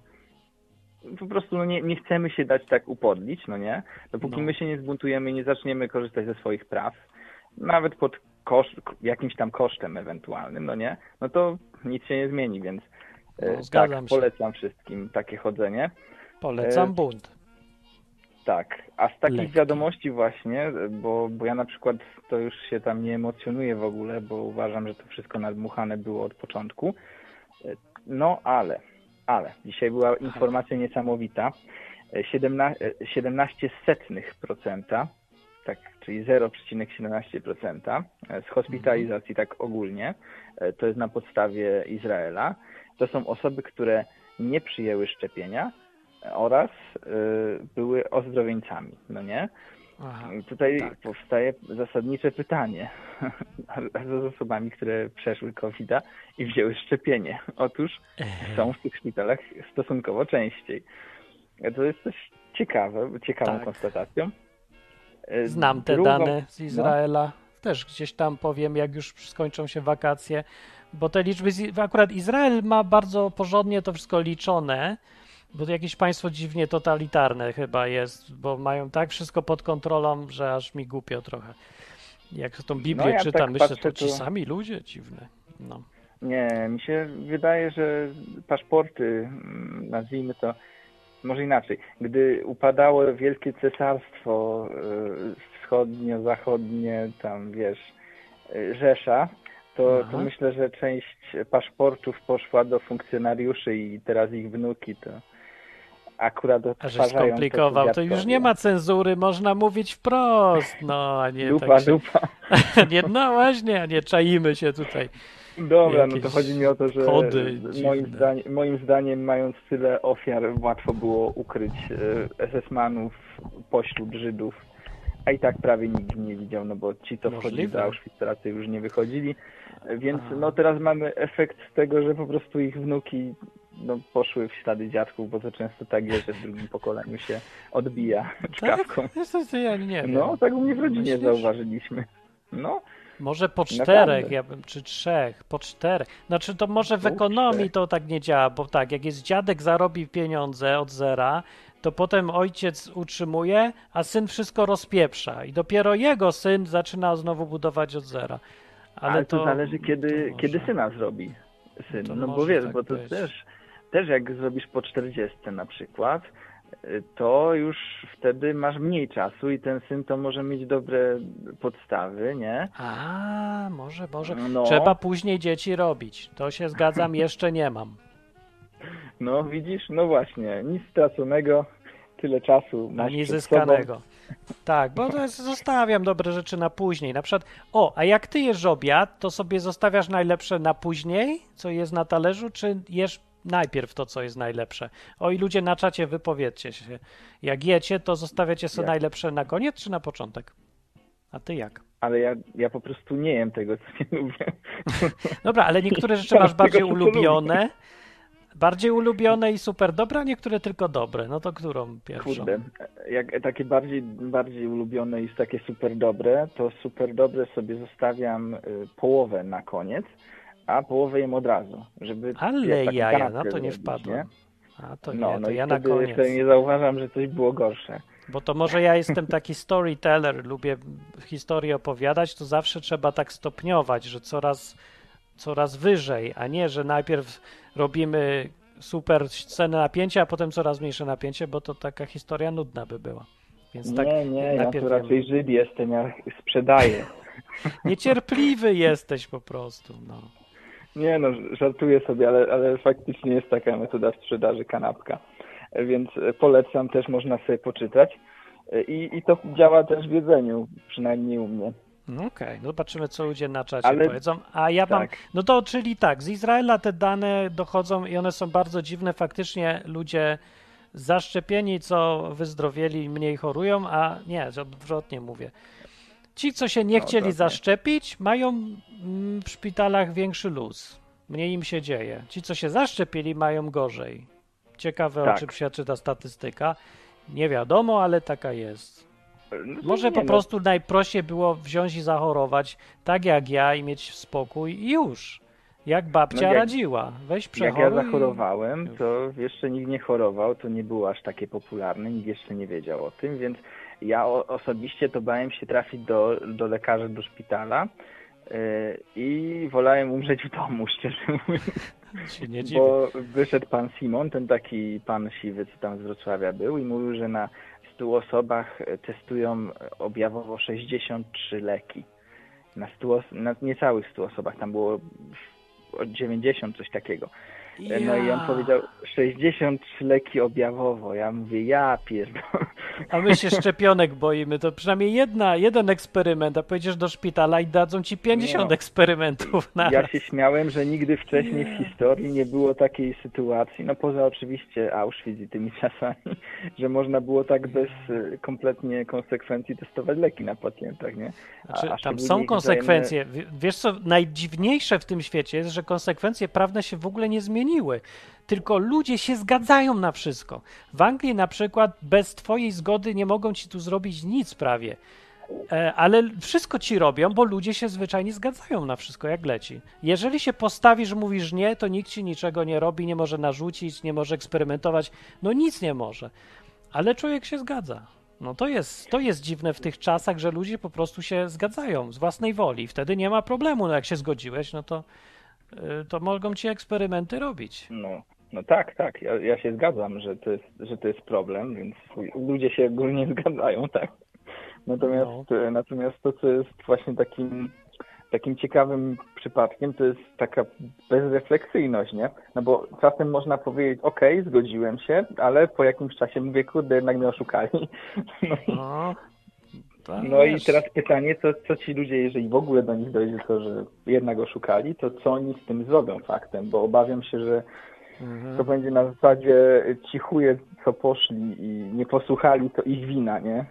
po prostu no nie, nie chcemy się dać tak upodlić, no nie? Dopóki No. my się nie zbuntujemy i nie zaczniemy korzystać ze swoich praw, nawet pod koszt, jakimś tam kosztem ewentualnym, no nie? No to nic się nie zmieni, więc No, e, zgadzam tak, się. polecam wszystkim takie chodzenie. Polecam e, bunt. Tak, a z takich Lekki. wiadomości właśnie, bo, bo ja na przykład to już się tam nie emocjonuję w ogóle, bo uważam, że to wszystko nadmuchane było od początku. No ale, ale, dzisiaj była informacja niesamowita. siedemnaście, siedemnaście setnych procenta, tak, czyli zero przecinek siedemnaście procent z hospitalizacji tak ogólnie, to jest na podstawie Izraela. To są osoby, które nie przyjęły szczepienia oraz y, były ozdrowieńcami, no nie? Aha. I tutaj tak. powstaje zasadnicze pytanie, a co z osobami, które przeszły kowida i wzięły szczepienie? Otóż są w tych szpitalach stosunkowo częściej. To jest coś ciekawe, ciekawą Tak. konstatacją. Znam te Drugą- dane z Izraela. Też gdzieś tam powiem, jak już skończą się wakacje, bo te liczby, z, akurat Izrael ma bardzo porządnie to wszystko liczone, bo to jakieś państwo dziwnie totalitarne chyba jest, bo mają tak wszystko pod kontrolą, że aż mi głupio trochę. Jak tą Biblię No, ja czytam, tak myślę, patrzę, to ci to- sami ludzie dziwne. No. Nie, mi się wydaje, że paszporty, mm, nazwijmy to, może inaczej, gdy upadało Wielkie Cesarstwo y, wschodnio-zachodnie, tam wiesz, y, Rzesza, to, Aha. to myślę, że część paszportów poszła do funkcjonariuszy i teraz ich wnuki to akurat A żeś odtwarzają skomplikował, to już dziadkowie. nie ma cenzury, można mówić wprost, no, a nie Dupa, tak się, dupa. nie, no właśnie, a nie czaimy się tutaj. Dobra, no to Jakieś chodzi mi o to, że kody moim, dziwne. zdaniem, moim zdaniem, mając tyle ofiar, łatwo było ukryć e, es es manów pośród Żydów, a i tak prawie nikt nie widział, no bo ci, co wchodzili Możliwe. do Auschwitz, raczej już nie wychodzili, E, więc A. no teraz mamy efekt tego, że po prostu ich wnuki no, poszły w ślady dziadków, bo to często tak jest, że w drugim pokoleniu się odbija czkawką. Tak? Niestety ja nie wiem. No, tak u mnie w rodzinie Myślisz? zauważyliśmy. No, Może po Naprawdę. czterech, ja bym, czy trzech, po czterech. Znaczy to może w Po ekonomii czterech. to tak nie działa, bo tak, jak jest dziadek zarobi pieniądze od zera, to potem ojciec utrzymuje, a syn wszystko rozpieprza i dopiero jego syn zaczyna znowu budować od zera. Ale, ale to, zależy, kiedy, to może- kiedy syna zrobi syn. To No bo może wiesz, tak bo to być. też, też jak zrobisz po czterdziestce na przykład, to już wtedy masz mniej czasu i ten syn to może mieć dobre podstawy, nie? A, może, może. No. Trzeba później dzieci robić. To się zgadzam, jeszcze nie mam. No widzisz, no właśnie, nic straconego, tyle czasu masz Ani przed zyskanego. sobą. Tak, bo to jest, zostawiam dobre rzeczy na później. Na przykład, o, a jak ty jesz obiad, to sobie zostawiasz najlepsze na później, co jest na talerzu, czy jesz najpierw to, co jest najlepsze? O, i ludzie na czacie, wypowiedzcie się. Jak jecie, to zostawiacie sobie Jak? najlepsze na koniec, czy na początek? A ty jak? Ale ja, ja po prostu nie jem tego, co nie lubię. Dobra, ale niektóre rzeczy masz bardziej ulubione, bardziej ulubione i super dobre, a niektóre tylko dobre. No to którą pierwszą? Kurde, jak takie bardziej, bardziej ulubione i takie super dobre, to super dobre sobie zostawiam y, połowę na koniec, a połowę jem od razu, żeby Ale jak taką jaja, kanapkę no to nie zrobić, wpadłem. A to nie, No, to no i ja na wtedy, koniec. wtedy nie zauważam, że coś było gorsze. Bo to może ja jestem taki storyteller, lubię historię opowiadać, to zawsze trzeba tak stopniować, że coraz, coraz wyżej, a nie, że najpierw robimy super scenę napięcia, a potem coraz mniejsze napięcie, bo to taka historia nudna by była. Więc tak Nie, nie, ja najpierw tu raczej jemy. Żyd jestem, ja sprzedaję. Niecierpliwy jesteś po prostu, no. Nie no, żartuję sobie, ale, ale faktycznie jest taka metoda sprzedaży kanapka. Więc polecam, też można sobie poczytać. I, i to działa też w jedzeniu, przynajmniej u mnie. No okej, okay. Zobaczymy, co ludzie na czacie Ale- powiedzą. A ja tak. mam, no to czyli tak, z Izraela te dane dochodzą i one są bardzo dziwne. Faktycznie ludzie zaszczepieni, co wyzdrowieli, mniej chorują, a nie, odwrotnie mówię. Ci, co się nie No, chcieli odwrotnie. zaszczepić, mają mm, w szpitalach większy luz. Mniej im się dzieje. Ci, co się zaszczepili, mają gorzej. Ciekawe, Tak. o czym świadczy ta statystyka. Nie wiadomo, ale taka jest. No to Może nie, po no, prostu najprościej było wziąć i zachorować, tak jak ja, i mieć spokój i już. Jak babcia No jak- radziła. Weź Jak przechoruj. ja i- zachorowałem, to jeszcze nikt nie chorował, to nie było aż takie popularne, nikt jeszcze nie wiedział o tym, więc ja o, osobiście to bałem się trafić do, do lekarza, do szpitala yy, i wolałem umrzeć w domu, szczerze mówiąc, Się nie dziwię. bo wyszedł pan Simon, ten taki pan siwy, co tam z Wrocławia był i mówił, że na stu osobach testują objawowo sześćdziesiąt trzy leki. Na, stu, os- na niecałych stu osobach, tam było od dziewięćdziesiąt, coś takiego. No i on Ja. powiedział sześćdziesiąt trzy leki objawowo. Ja mówię, ja pierdolę. A my się szczepionek boimy, to przynajmniej jedna, jeden eksperyment, a pojedziesz do szpitala i dadzą ci pięćdziesiąt Nie no. eksperymentów na Ja się śmiałem, że nigdy wcześniej w historii nie było takiej sytuacji, no poza oczywiście Auschwitz i tymi czasami, że można było tak bez y, kompletnie konsekwencji testować leki na pacjentach, nie? A- Znaczy, a tam szczególnie są ich konsekwencje. W- Wiesz co, najdziwniejsze w tym świecie jest, że konsekwencje prawne się w ogóle nie zmieniły. Tylko ludzie się zgadzają na wszystko. W Anglii na przykład bez twojej zgody nie mogą ci tu zrobić nic prawie. E, ale wszystko ci robią, bo ludzie się zwyczajnie zgadzają na wszystko, jak leci. Jeżeli się postawisz, mówisz nie, to nikt ci niczego nie robi, nie może narzucić, nie może eksperymentować. No nic nie może. Ale człowiek się zgadza. No to jest, to jest dziwne w tych czasach, że ludzie po prostu się zgadzają z własnej woli. Wtedy nie ma problemu. No jak się zgodziłeś, no to, y, to mogą ci eksperymenty robić. No, no tak, tak. Ja, ja się zgadzam, że to, jest, że to jest problem, więc ludzie się ogólnie zgadzają, tak. Natomiast, No. natomiast to, co jest właśnie takim, takim ciekawym przypadkiem, to jest taka bezrefleksyjność, nie? No bo czasem można powiedzieć, okej, zgodziłem się, ale po jakimś czasie mówię, kurde, jednak mnie oszukali. No i, No, to no i wiesz. teraz pytanie, co, co ci ludzie, jeżeli w ogóle do nich dojdzie to, że jednak oszukali, to co oni z tym zrobią faktem? Bo obawiam się, że Mhm. to będzie na zasadzie ci chuje, co poszli i nie posłuchali, to ich wina, nie?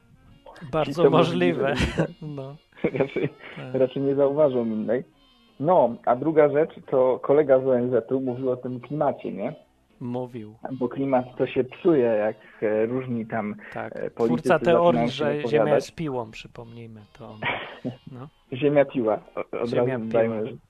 Bardzo to możliwe. możliwe. No, raczej, tak. raczej nie zauważą innej. No, a druga rzecz, to kolega z O N Z-u mówił o tym klimacie, nie? Mówił. Bo klimat to się psuje, jak e, różni tam Tak. e, politycy Twórca teorii, zaczynają się że wypowiadać. Ziemia jest piłą, przypomnijmy to. On. No. Ziemia piła. O- Od Ziemia razu piła. dajmy. że-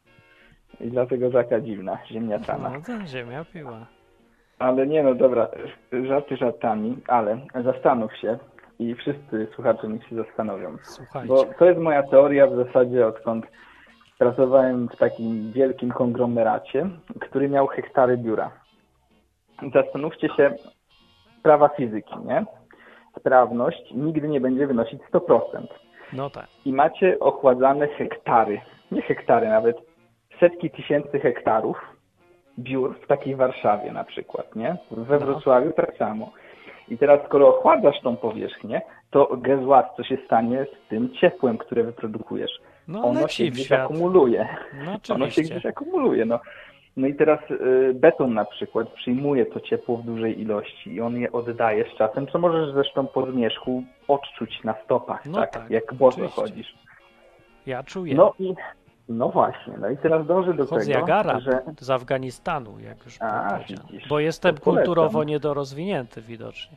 I dlatego taka dziwna, ziemniaczana. No to Ziemia piła. Ale nie, no dobra, żarty żartami, ale zastanów się i wszyscy słuchacze niech się zastanowią. Słuchajcie. Bo to jest moja teoria w zasadzie, odkąd pracowałem w takim wielkim konglomeracie, który miał hektary biura. Zastanówcie się, prawa fizyki, nie? Sprawność nigdy nie będzie wynosić sto procent. No tak. I macie ochładzane hektary, nie hektary, nawet setki tysięcy hektarów biur w takiej Warszawie na przykład, nie? We No. Wrocławiu tak samo. I teraz skoro ochładzasz tą powierzchnię, to guess what, co się stanie z tym ciepłem, które wyprodukujesz? No Ono leci się w gdzieś świat. akumuluje. No Ono się oczywiście. gdzieś akumuluje, no. No i teraz y, beton na przykład przyjmuje to ciepło w dużej ilości i on je oddaje z czasem, co możesz zresztą po zmierzchu odczuć na stopach, No tak? tak, Jak boso oczywiście. chodzisz. Ja czuję. No i no właśnie, no i teraz dążę do Chod z tego, Jagara że z Afganistanu, jak już A, powiedziałem. widzisz, Bo jestem to polecam. kulturowo niedorozwinięty widocznie.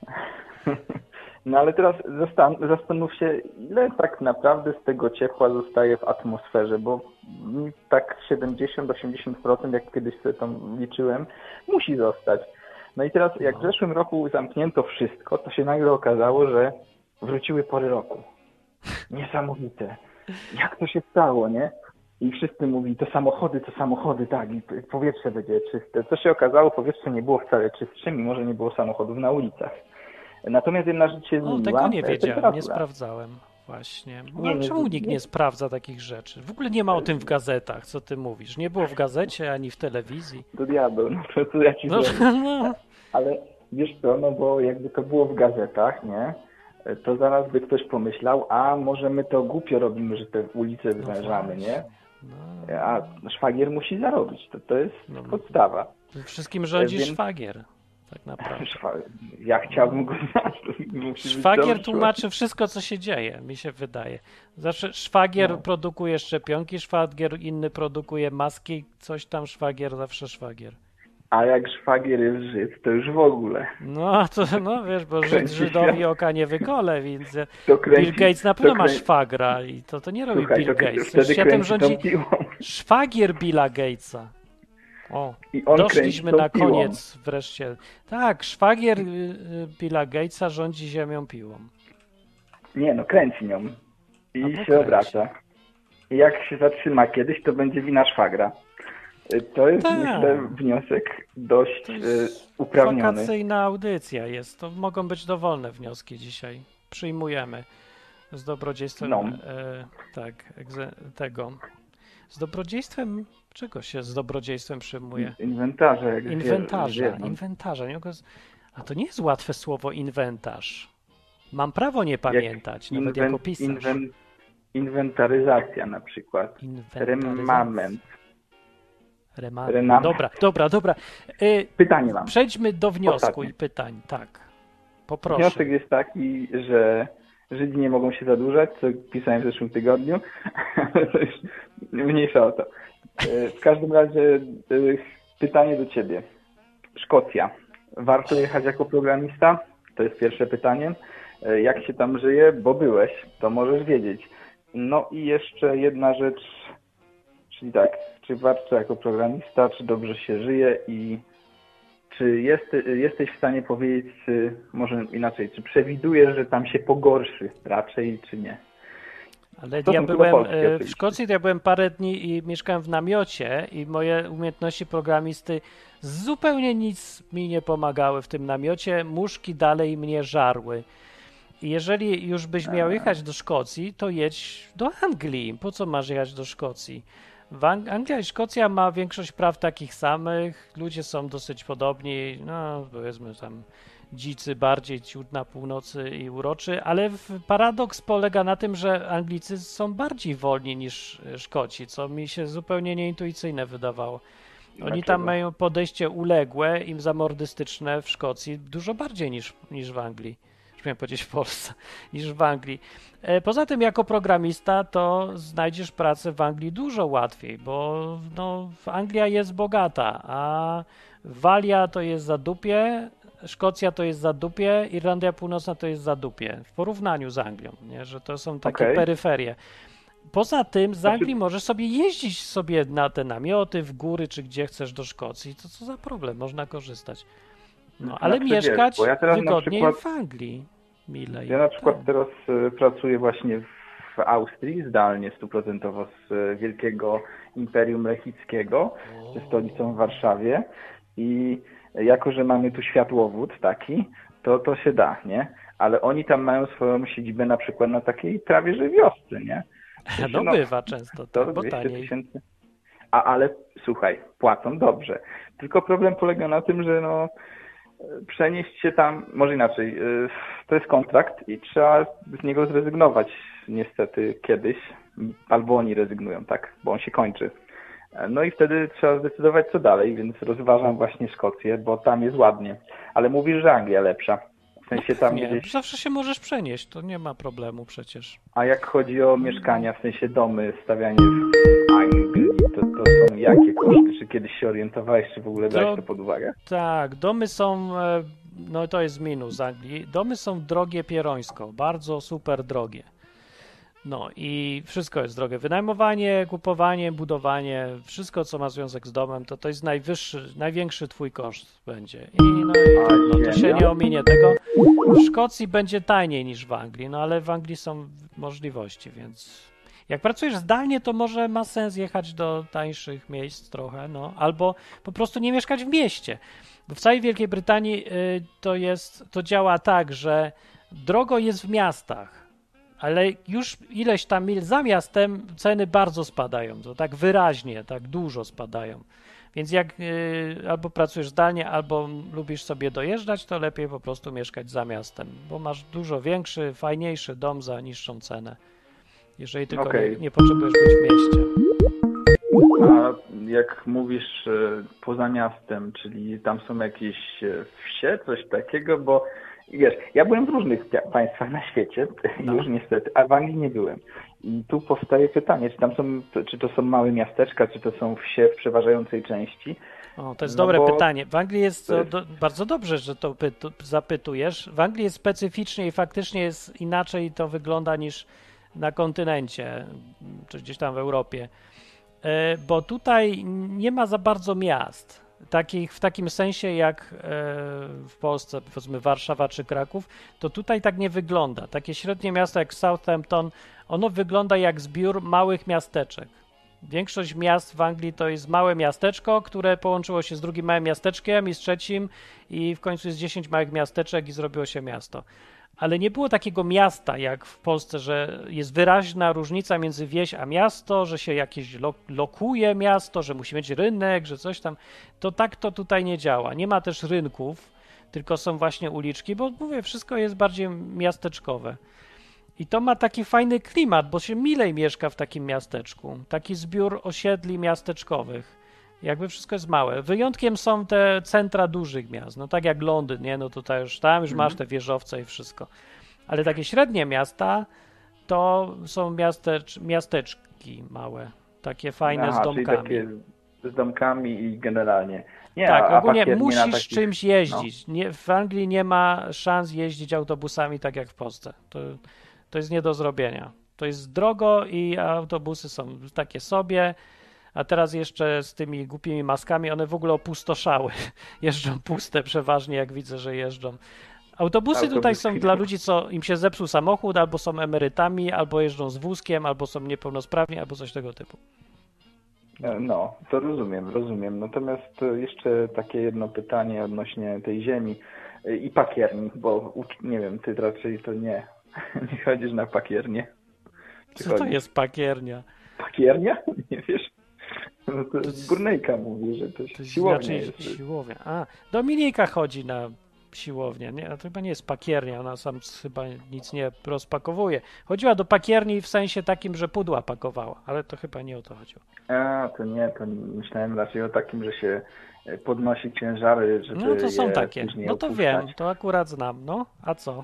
no ale teraz zastan- zastanów się, ile tak naprawdę z tego ciepła zostaje w atmosferze, bo mi tak siedemdziesiąt do osiemdziesięciu procent, jak kiedyś sobie tam liczyłem, musi zostać. No i teraz jak w zeszłym roku zamknięto wszystko, to się nagle okazało, że wróciły pory roku. Niesamowite. Jak to się stało, nie? I wszyscy mówili, to samochody, to samochody, tak, i powietrze będzie czyste. Co się okazało, powietrze nie było wcale czystsze, mimo że nie było samochodów na ulicach. Natomiast jedna rzecz się O, zmieniła. tego nie to jest wiedziałem, nie temperatura. sprawdzałem właśnie. No, Nie, nie, czemu nie, nikt nie. nie sprawdza takich rzeczy? W ogóle nie ma o tym w gazetach, co ty mówisz. Nie było w gazecie, ani w telewizji. Do diabeł, no to co ja ci No, zrobię. no. Ale wiesz co, no bo jakby to było w gazetach, nie? To zaraz by ktoś pomyślał, a może my to głupio robimy, że te ulice wywężamy, nie? No, A szwagier musi zarobić, to, to jest No. podstawa. wszystkim rządzi Więc- szwagier, tak naprawdę. Szwa- Ja chciałbym go znać. to musi być Szwagier dobry tłumaczy wszystko, co się dzieje, mi się wydaje. Zawsze szwagier No. produkuje szczepionki, szwagier inny produkuje maski, coś tam szwagier, zawsze szwagier. A jak szwagier jest Żyd, to już w ogóle. No, to no wiesz, bo Żyd, Kręci Żydowi się. oka nie wykole, więc To Bill kręci, Gates na pewno to ma kręci- szwagra i to, to nie robi Słuchaj, Bill to Gates. wtedy Światem kręci tą rządzi piłą. szwagier Billa Gatesa. O, I on doszliśmy kręci tą na piłą. koniec wreszcie. Tak, szwagier y, y, Billa Gatesa rządzi ziemią piłą. Nie no, kręci nią. I Albo się kręci. obraca. I jak się zatrzyma kiedyś, to będzie wina szwagra. Y, To jest, Tak. myślę, wniosek dość To y, jest uprawniony. wakacyjna audycja jest. To mogą być dowolne wnioski dzisiaj. Przyjmujemy. Z dobrodziejstwem No. e, tak, egze, tego. Z dobrodziejstwem czego się z dobrodziejstwem przyjmuje? Inwentarze. Jak Inwentarza. wie- wie- Inwentarza. Nie mogę z- A to nie jest łatwe słowo inwentarz. Mam prawo nie pamiętać, nawet inwen- jako pisarz. inwen- Inwentaryzacja na przykład. Inwentaryzacja. Remament. Remament. Renam- Dobra, dobra, dobra. Y, Pytanie mam. Przejdźmy do wniosku Ostatnie. i pytań. Tak. Poproszę. Wniosek jest taki, że Żydzi nie mogą się zadłużać, co pisałem w zeszłym tygodniu. To już mniejsza o to. E, W każdym razie e, pytanie do Ciebie. Szkocja. Warto jechać jako programista? To jest pierwsze pytanie. E, Jak się tam żyje? Bo byłeś, to możesz wiedzieć. No i jeszcze jedna rzecz, czyli tak, czy warto jako programista, czy dobrze się żyje i czy jest, jesteś w stanie powiedzieć, czy może inaczej, czy przewidujesz, że tam się pogorszy raczej, czy nie? Ale To ja są tylko byłem Polskie e, w oczywiście. Szkocji, to ja byłem parę dni i mieszkałem w namiocie i moje umiejętności programisty zupełnie nic mi nie pomagały w tym namiocie. Muszki dalej mnie żarły. I jeżeli już byś miał jechać do Szkocji, to jedź do Anglii. Po co masz jechać do Szkocji? W Ang- Anglia i Szkocja ma większość praw takich samych, ludzie są dosyć podobni, no powiedzmy tam dzicy bardziej, ciut na północy i uroczy, ale w- paradoks polega na tym, że Anglicy są bardziej wolni niż e, Szkoci, co mi się zupełnie nieintuicyjne wydawało. Oni Dlaczego? tam mają podejście uległe, im zamordystyczne w Szkocji dużo bardziej niż, niż w Anglii. Już miałem powiedzieć w Polsce, niż w Anglii. E, Poza tym jako programista to znajdziesz pracę w Anglii dużo łatwiej, bo no, Anglia jest bogata, a Walia to jest za dupie, Szkocja to jest za dupie, Irlandia Północna to jest za dupie w porównaniu z Anglią, nie? Że to są takie Okej. peryferie. Poza tym z Znaczy- Anglii możesz sobie jeździć sobie na te namioty, w góry, czy gdzie chcesz do Szkocji. To co za problem, można korzystać. No, ale Znaczy, wiesz, mieszkać bo ja teraz na wygodniej przykład- w Anglii. Milej. Ja na przykład Tak. teraz e, pracuję właśnie w Austrii, zdalnie, stuprocentowo z e, wielkiego Imperium Lechickiego, ze stolicą w Warszawie i jako, że mamy tu światłowód taki, to, to się da, nie? Ale oni tam mają swoją siedzibę na przykład na takiej prawie że wiosce, nie? W sensie, No bywa często, to tak, bo dwieście taniej. tysięcy. A ale słuchaj, płacą dobrze. Tylko problem polega na tym, że no przenieść się tam, może inaczej, yy, to jest kontrakt i trzeba z niego zrezygnować niestety kiedyś, albo oni rezygnują, tak, bo on się kończy. No i wtedy trzeba zdecydować co dalej, więc rozważam właśnie Szkocję, bo tam jest ładnie. Ale mówisz, że Anglia lepsza. W sensie tam Nie, gdzieś... zawsze się możesz przenieść, to nie ma problemu przecież. A jak chodzi o mieszkania, w sensie domy, stawianie w Anglii, to, to są jakie koszty? Czy kiedyś się orientowałeś, czy w ogóle brałeś to pod uwagę? Tak, domy są, e, no to jest minus Anglii, domy są drogie pierońsko, bardzo super drogie. No i wszystko jest drogie. Wynajmowanie, kupowanie, budowanie, wszystko co ma związek z domem, to to jest najwyższy, największy twój koszt będzie. I no i tak, no, to się nie ominie tego. W Szkocji będzie taniej niż w Anglii, no ale w Anglii są możliwości, więc jak pracujesz zdalnie, to może ma sens jechać do tańszych miejsc trochę, no, albo po prostu nie mieszkać w mieście. Bo w całej Wielkiej Brytanii y, to jest, to działa tak, że drogo jest w miastach, ale już ileś tam mil za miastem ceny bardzo spadają, to tak wyraźnie, tak dużo spadają. Więc jak y, albo pracujesz zdalnie, albo lubisz sobie dojeżdżać, to lepiej po prostu mieszkać za miastem, bo masz dużo większy, fajniejszy dom za niższą cenę, jeżeli tylko okay. nie, nie potrzebujesz być w mieście. A jak mówisz poza miastem, czyli tam są jakieś wsie, coś takiego, bo wiesz, ja byłem w różnych państwach na świecie, no. Już niestety, a w Anglii nie byłem. I tu powstaje pytanie, czy tam są, czy to są małe miasteczka, czy to są wsie w przeważającej części. O, to jest no dobre bo... pytanie. W Anglii jest, to jest... Do, bardzo dobrze, że to pytu, zapytujesz. W Anglii jest specyficznie i faktycznie jest inaczej to wygląda niż na kontynencie, czy gdzieś tam w Europie. Bo tutaj nie ma za bardzo miast. Takich, w takim sensie jak w Polsce, powiedzmy Warszawa czy Kraków, to tutaj tak nie wygląda. Takie średnie miasto jak Southampton, ono wygląda jak zbiór małych miasteczek. Większość miast w Anglii to jest małe miasteczko, które połączyło się z drugim małym miasteczkiem i z trzecim i w końcu jest dziesięć małych miasteczek i zrobiło się miasto. Ale nie było takiego miasta jak w Polsce, że jest wyraźna różnica między wieś a miasto, że się jakieś lo- lokuje miasto, że musi mieć rynek, że coś tam. To tak to tutaj nie działa. Nie ma też rynków, tylko są właśnie uliczki, bo mówię, wszystko jest bardziej miasteczkowe. I to ma taki fajny klimat, bo się milej mieszka w takim miasteczku. Taki zbiór osiedli miasteczkowych. Jakby wszystko jest małe. Wyjątkiem są te centra dużych miast. No tak jak Londyn, nie? No tutaj już tam już masz te wieżowce i wszystko. Ale takie średnie miasta to są miastecz, miasteczki małe. Takie fajne Aha, z domkami. Czyli takie z domkami i generalnie. Nie, tak, a, ogólnie a musisz takich... czymś jeździć. No. Nie, w Anglii nie ma szans jeździć autobusami tak jak w Polsce. To, to jest nie do zrobienia. To jest drogo i autobusy są takie sobie. A teraz jeszcze z tymi głupimi maskami, one w ogóle opustoszały. Jeżdżą puste przeważnie, jak widzę, że jeżdżą. Autobusy Autobus. tutaj są dla ludzi, co im się zepsuł samochód, albo są emerytami, albo jeżdżą z wózkiem, albo są niepełnosprawni, albo coś tego typu. No, to rozumiem, rozumiem. Natomiast jeszcze takie jedno pytanie odnośnie tej ziemi i pakierni, bo nie wiem, ty raczej to nie, nie chodzisz na pakiernię. Czy Co chodzisz? To jest pakiernia? Pakiernia? Nie wiesz? No to, to z Górnejka mówi, że to, to siłownia znaczy, jest. Siłownia. A, Dominika chodzi na siłownię. Nie, to chyba nie jest pakiernia, ona sam chyba nic nie rozpakowuje. Chodziła do pakierni w sensie takim, że pudła pakowała, ale to chyba nie o to chodziło. A, to nie, to myślałem raczej o takim, że się podnosi ciężary, żeby No to są je takie. No to opuszczać. wiem, to akurat znam. No, a co?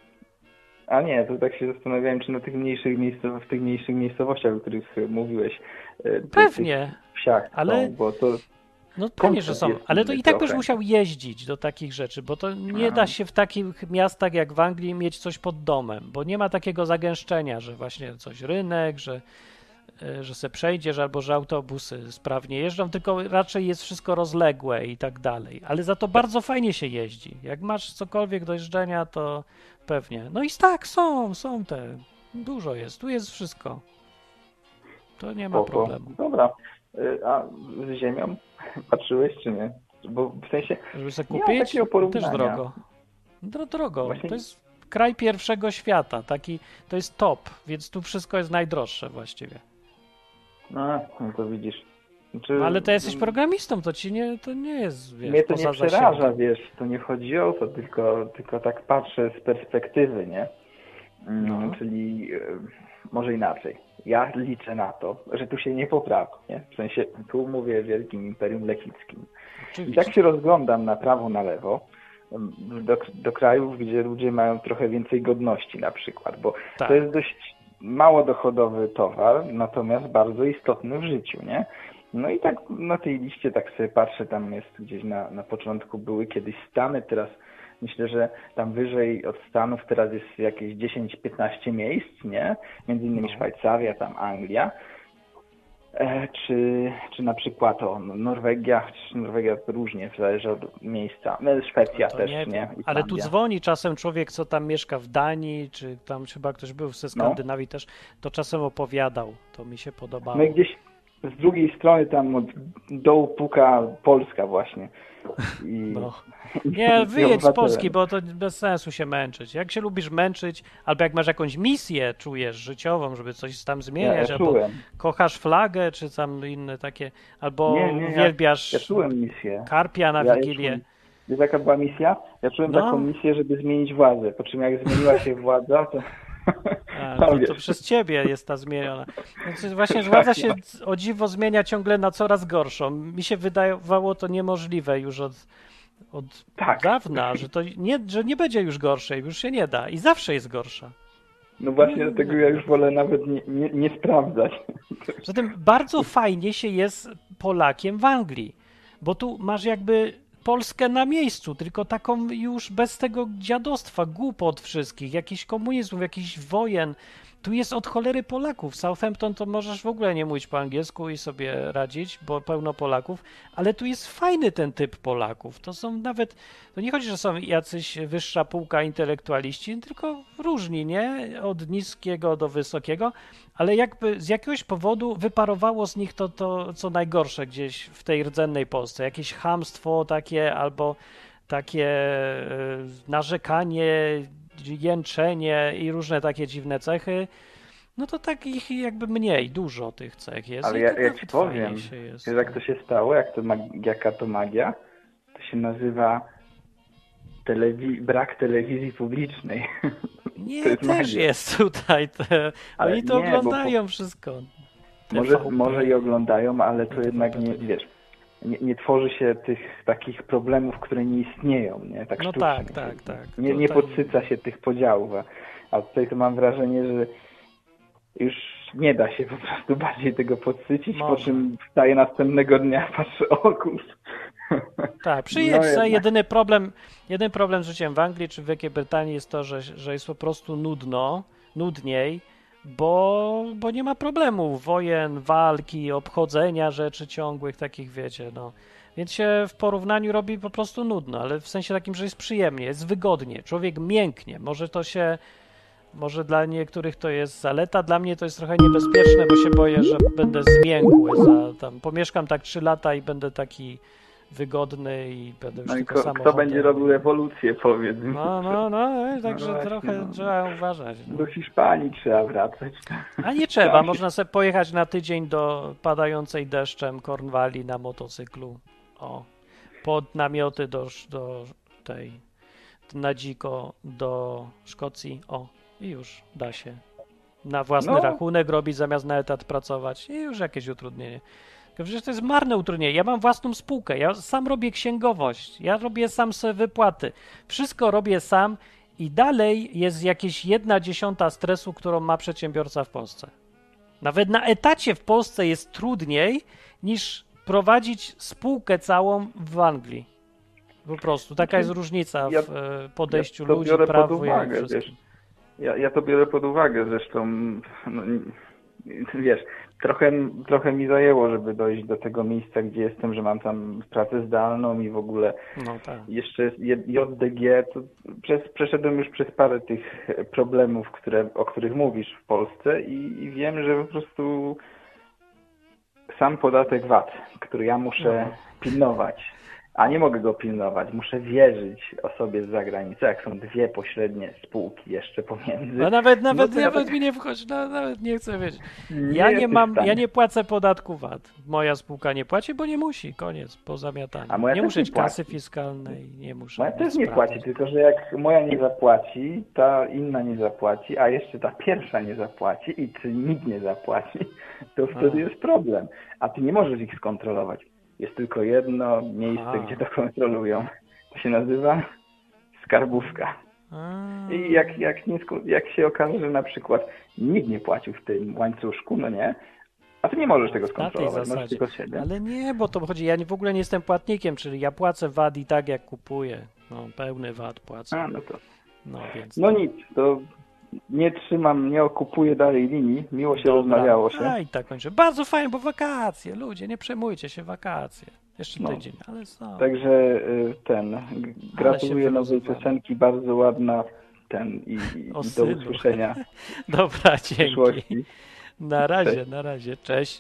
A nie, to tak się zastanawiałem, czy na tych mniejszych miejscowościach, w tych mniejszych miejscowościach, o których mówiłeś, pewnie, tych wsiach ale... są, bo to... No pewnie, że są, ale to i tak trochę. byś musiał jeździć do takich rzeczy, bo to nie da się w takich miastach jak w Anglii mieć coś pod domem, bo nie ma takiego zagęszczenia, że właśnie coś rynek, że, że se przejdziesz albo że autobusy sprawnie jeżdżą, tylko raczej jest wszystko rozległe i tak dalej, ale za to bardzo fajnie się jeździ. Jak masz cokolwiek do jeżdżenia, to pewnie. No i tak, są, są te, dużo jest, tu jest wszystko. To nie ma problemu. Dobra, a z ziemią patrzyłeś czy nie? Bo w sensie... Żeby sobie kupić? Też drogo. No drogo, Właśnie- to jest kraj pierwszego świata, taki, to jest top, więc tu wszystko jest najdroższe właściwie. No, no to widzisz. Znaczy, No, ale ty jesteś programistą, to ci nie, to nie jest, wiesz, mnie to poza nie przeraża, zasięgiem. wiesz, to nie chodzi o to, tylko, tylko tak patrzę z perspektywy, nie? Mm, No. Czyli e, może inaczej. Ja liczę na to, że tu się nie poprawi, nie? W sensie, tu mówię o Wielkim Imperium Lechickim. I Oczywiście. tak się rozglądam na prawo, na lewo, em, do, do krajów, gdzie ludzie mają trochę więcej godności na przykład, bo Tak. to jest dość mało dochodowy towar, natomiast bardzo istotny w życiu, nie? No i tak na tej liście tak sobie patrzę, tam jest gdzieś na, na początku były kiedyś Stany, teraz myślę, że tam wyżej od Stanów teraz jest jakieś dziesięć piętnaście miejsc, nie? Między innymi No. Szwajcaria, tam Anglia. E, czy, czy na przykład o Norwegia, czy Norwegia to różnie, zależy od miejsca. No, Szwecja To też, nie nie? wiem. Ale tu Islandia. dzwoni czasem człowiek, co tam mieszka w Danii, czy tam chyba ktoś był ze Skandynawii też, to czasem opowiadał. To mi się podobało. No i gdzieś z drugiej strony tam od dołu puka Polska właśnie. I, No. i- Nie, i wyjedź z obywatelem. Polski, bo to bez sensu się męczyć. Jak się lubisz męczyć, albo jak masz jakąś misję, czujesz, życiową, żeby coś tam Ja, zmieniać, ja albo czułem. kochasz flagę, czy tam inne takie, albo Nie, nie, ja- uwielbiasz Ja czułem misję. karpia na Ja- ja Wigilię. czułem. Wiesz jaka była misja? Ja czułem No. taką misję, żeby zmienić władzę. Po czym jak zmieniła się władza, to... A, tam to, to wiesz. przez ciebie jest ta zmieniona. Więc właśnie władza się o dziwo zmienia ciągle na coraz gorszą. Mi się wydawało to niemożliwe już od, od Tak. dawna, że to nie, że nie będzie już gorszej, już się nie da i zawsze jest gorsza. No właśnie dlatego ja już wolę nawet nie, nie, nie sprawdzać. Zatem bardzo fajnie się jest Polakiem w Anglii, bo tu masz jakby Polskę na miejscu, tylko taką już bez tego dziadostwa, głupot wszystkich, jakichś komunizmów, jakichś wojen. Tu jest od cholery Polaków. Southampton to możesz w ogóle nie mówić po angielsku i sobie radzić, bo pełno Polaków, ale tu jest fajny ten typ Polaków. To są nawet, to nie chodzi, że są jacyś wyższa półka intelektualiści, tylko różni, nie? Od niskiego do wysokiego, ale jakby z jakiegoś powodu wyparowało z nich to, to co najgorsze gdzieś w tej rdzennej Polsce. Jakieś chamstwo takie albo takie e, narzekanie, jęczenie i różne takie dziwne cechy, no to takich jakby mniej, dużo tych cech jest. Ale i ja, to ja nawet ci fajnie powiem, się jest. wiesz jak to się stało, jak to mag- jaka to magia? To się nazywa telewi- brak telewizji publicznej. Nie, to jest też magia. jest tutaj. Te, Ale oni to nie, bo oglądają wszystko. Może, T V P. może i oglądają, ale to T V P jednak to nie, nie. wiesz, nie, nie tworzy się tych takich problemów, które nie istnieją, nie? Tak No sztucznie. tak, tak, tak. Nie, nie Tutaj- podsyca się tych podziałów, a, a tutaj to mam wrażenie, że już nie da się po prostu bardziej tego podsycić, po Może. czym wstaje następnego dnia, patrzę, o kurczę. Tak, przyjedź No se. jednak. Jedyny problem, jedyny problem z życiem w Anglii czy w Wielkiej Brytanii jest to, że, że jest po prostu nudno, nudniej, bo, bo nie ma problemów, wojen, walki, obchodzenia rzeczy ciągłych, takich wiecie, no. Więc się w porównaniu robi po prostu nudno, ale w sensie takim, że jest przyjemnie, jest wygodnie, człowiek mięknie, może to się, może dla niektórych to jest zaleta, dla mnie to jest trochę niebezpieczne, bo się boję, że będę zmiękły, za, tam, pomieszkam tak trzy lata i będę taki wygodny i będę już No i tylko ko, samochodem. kto będzie robił rewolucję, powiedz mi. No, no, no, także No właśnie, trochę no. trzeba uważać. No. Do Hiszpanii trzeba wracać. A nie trzeba, można sobie pojechać na tydzień do padającej deszczem Cornwalli na motocyklu. O, pod namioty do, do tej, na dziko do Szkocji. O, i już da się. Na własny No. rachunek robić zamiast na etat pracować i już jakieś utrudnienie. Tylko przecież to jest marne utrudnienie. Ja mam własną spółkę, ja sam robię księgowość, ja robię sam sobie wypłaty. Wszystko robię sam i dalej jest jakieś jedna dziesiąta stresu, którą ma przedsiębiorca w Polsce. Nawet na etacie w Polsce jest trudniej niż prowadzić spółkę całą w Anglii. Po prostu. Taka jest różnica w Ja- e, podejściu ja to ludzi, biorę pod prawu uwagę, i wszystkim. wiesz. Ja, ja to biorę pod uwagę zresztą, no, wiesz, trochę, trochę mi zajęło, żeby dojść do tego miejsca, gdzie jestem, że mam tam pracę zdalną i w ogóle No tak. jeszcze J D G, to przez, przeszedłem już przez parę tych problemów, które, o których mówisz w Polsce i, i wiem, że po prostu sam podatek V A T, który ja muszę No. pilnować a nie mogę go pilnować. Muszę wierzyć osobie z zagranicy, jak są dwie pośrednie spółki jeszcze pomiędzy. No nawet, nawet, no nawet ja mi nie wchodzi, no, nawet nie chcę wiedzieć. nie Ja nie jesteś mam, w stanie. ja nie płacę podatku V A T. Moja spółka nie płaci, bo nie musi. Koniec, po zamiataniu. A moja nie też muszę nie mieć kasy płaci. fiskalnej, nie muszę. Moja nic też nie sprawdzać. płaci, tylko że jak moja nie zapłaci, ta inna nie zapłaci, a jeszcze ta pierwsza nie zapłaci i czy nikt nie zapłaci, to wtedy jest problem. A ty nie możesz ich skontrolować. Jest tylko jedno miejsce, A. gdzie to kontrolują. To się nazywa skarbówka. A, I jak, jak, nie, sko- jak się okaże, że na przykład nikt nie płacił w tym łańcuszku, no nie, a ty nie możesz tego na tej skontrolować, możesz zasadzie. tylko siebie. Ale nie, bo to chodzi, ja nie, w ogóle nie jestem płatnikiem, czyli ja płacę V A T i tak jak kupuję. No, pełny V A T płacę. A, no to. No więc. No nic, to nie trzymam, nie okupuję dalej linii. Miło się Dobra. rozmawiało się. A i tak kończę. Bardzo fajnie, bo wakacje, ludzie, nie przejmujcie się, wakacje. Jeszcze No. tydzień, ale są. Także y, ten, g- gratuluję nowej wyluzowałem. piosenki, bardzo ładna, ten i, i O do synu. usłyszenia Dobra, w dzięki. przyszłości. Na razie, Cześć. na razie, cześć.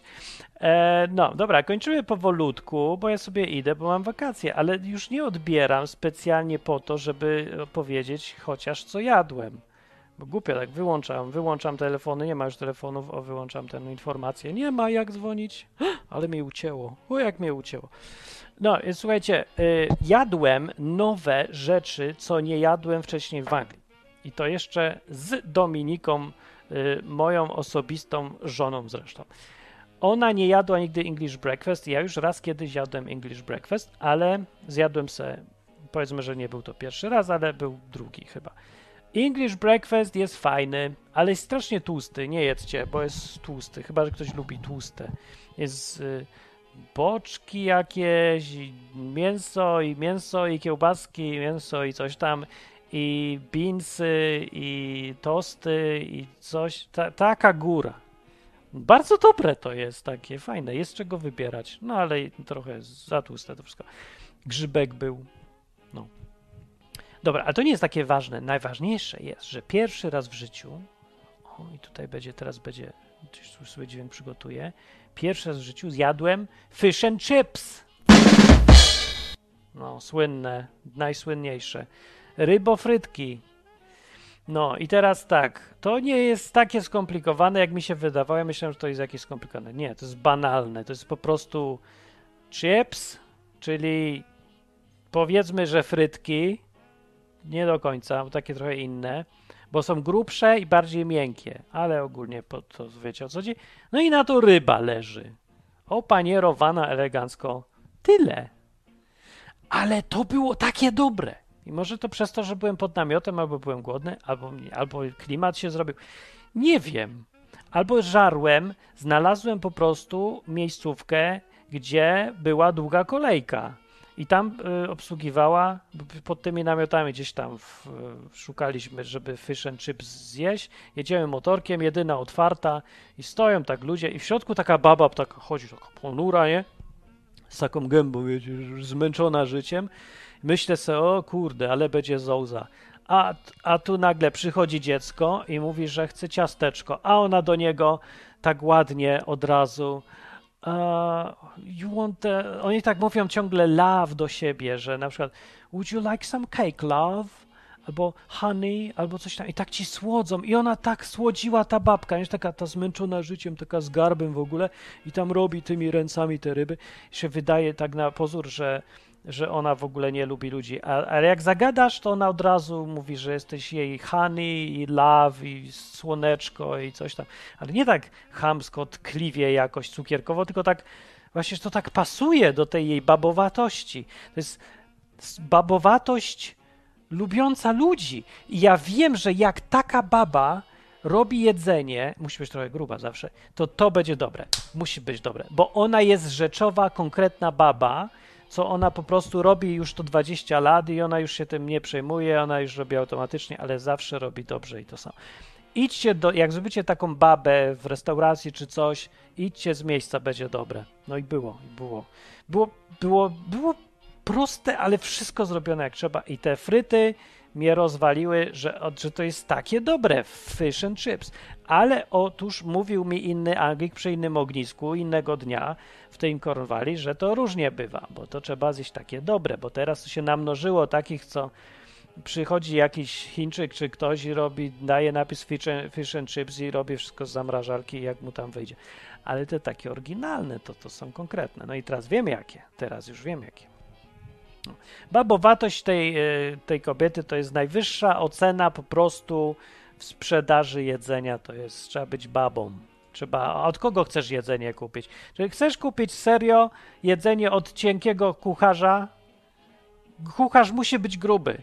E, no, dobra, kończymy powolutku, bo ja sobie idę, bo mam wakacje, ale już nie odbieram specjalnie po to, żeby powiedzieć chociaż co jadłem. Bo głupio tak, wyłączam, wyłączam telefony, nie ma już telefonów, o, wyłączam tę informację, nie ma jak dzwonić, ale mnie ucięło, o jak mnie ucięło. No, i słuchajcie, y, jadłem nowe rzeczy, co nie jadłem wcześniej w Anglii. I to jeszcze z Dominiką, y, moją osobistą żoną zresztą. Ona nie jadła nigdy English breakfast, ja już raz kiedyś jadłem English breakfast, ale zjadłem se, powiedzmy, że nie był to pierwszy raz, ale był drugi chyba. English breakfast jest fajny, ale jest strasznie tłusty, nie jedzcie, bo jest tłusty, chyba że ktoś lubi tłuste. Jest y, boczki jakieś, i mięso i mięso i kiełbaski, i mięso i coś tam, i beansy i tosty i coś, ta, taka góra. Bardzo dobre to jest, takie fajne, jest czego wybierać, no ale trochę za tłuste to wszystko. Grzybek był, no. Dobra, ale to nie jest takie ważne. Najważniejsze jest, że pierwszy raz w życiu, o i tutaj będzie, teraz będzie, już sobie dźwięk przygotuję, pierwszy raz w życiu zjadłem fish and chips. No, słynne, najsłynniejsze. Rybofrytki. No i teraz tak, to nie jest takie skomplikowane, jak mi się wydawało. Ja myślałem, że to jest jakieś skomplikowane. Nie, to jest banalne. To jest po prostu chips, czyli powiedzmy, że frytki. Nie do końca, bo takie trochę inne, bo są grubsze i bardziej miękkie, ale ogólnie po to wiecie o co chodzi. No i na to ryba leży. Opanierowana elegancko. Tyle. Ale to było takie dobre. I może to przez to, że byłem pod namiotem, albo byłem głodny, albo, albo klimat się zrobił. Nie wiem. Albo żarłem, znalazłem po prostu miejscówkę, gdzie była długa kolejka. I tam y, obsługiwała, pod tymi namiotami gdzieś tam w, y, szukaliśmy, żeby fish and chips zjeść. Jedziemy motorkiem, jedyna otwarta i stoją tak ludzie i w środku taka baba taka chodzi, taka ponura, nie? Z taką gębą, wiecie, już zmęczona życiem. Myślę sobie, o kurde, ale będzie zołza. A, a tu nagle przychodzi dziecko i mówi, że chce ciasteczko, a ona do niego tak ładnie od razu... Uh, you want the... Oni tak mówią ciągle love do siebie, że na przykład would you like some cake, love? Albo honey, albo coś tam. I tak ci słodzą. I ona tak słodziła, ta babka, nie? Taka ta zmęczona życiem, taka z garbem w ogóle i tam robi tymi ręcami te ryby. I się wydaje tak na pozór, że, że ona w ogóle nie lubi ludzi. A, ale jak zagadasz, to ona od razu mówi, że jesteś jej honey i love i słoneczko i coś tam. Ale nie tak chamsko, tkliwie jakoś cukierkowo, tylko tak właśnie, że to tak pasuje do tej jej babowatości. To jest babowatość lubiąca ludzi. I ja wiem, że jak taka baba robi jedzenie, musi być trochę gruba zawsze, to to będzie dobre. Musi być dobre, bo ona jest rzeczowa, konkretna baba, co ona po prostu robi już to dwadzieścia lat i ona już się tym nie przejmuje, ona już robi automatycznie, ale zawsze robi dobrze i to samo. Idźcie do, jak zrobicie taką babę w restauracji czy coś, idźcie z miejsca, będzie dobre. No i było, i było. Było, było, było proste, ale wszystko zrobione jak trzeba i te fryty mnie rozwaliły, że, że to jest takie dobre, fish and chips. Ale otóż mówił mi inny Anglik przy innym ognisku, innego dnia w tej Cornwalli, że to różnie bywa, bo to trzeba zjeść takie dobre, bo teraz to się namnożyło takich, co przychodzi jakiś Chińczyk czy ktoś i robi, daje napis fish and, fish and chips i robi wszystko z zamrażarki, jak mu tam wyjdzie. Ale te takie oryginalne, to, to są konkretne. No i teraz wiem jakie, teraz już wiem jakie. No. Babowatość tej, tej kobiety to jest najwyższa ocena po prostu w sprzedaży jedzenia, to jest, trzeba być babą. Trzeba, a od kogo chcesz jedzenie kupić? Czy chcesz kupić serio jedzenie od cienkiego kucharza? Kucharz musi być gruby.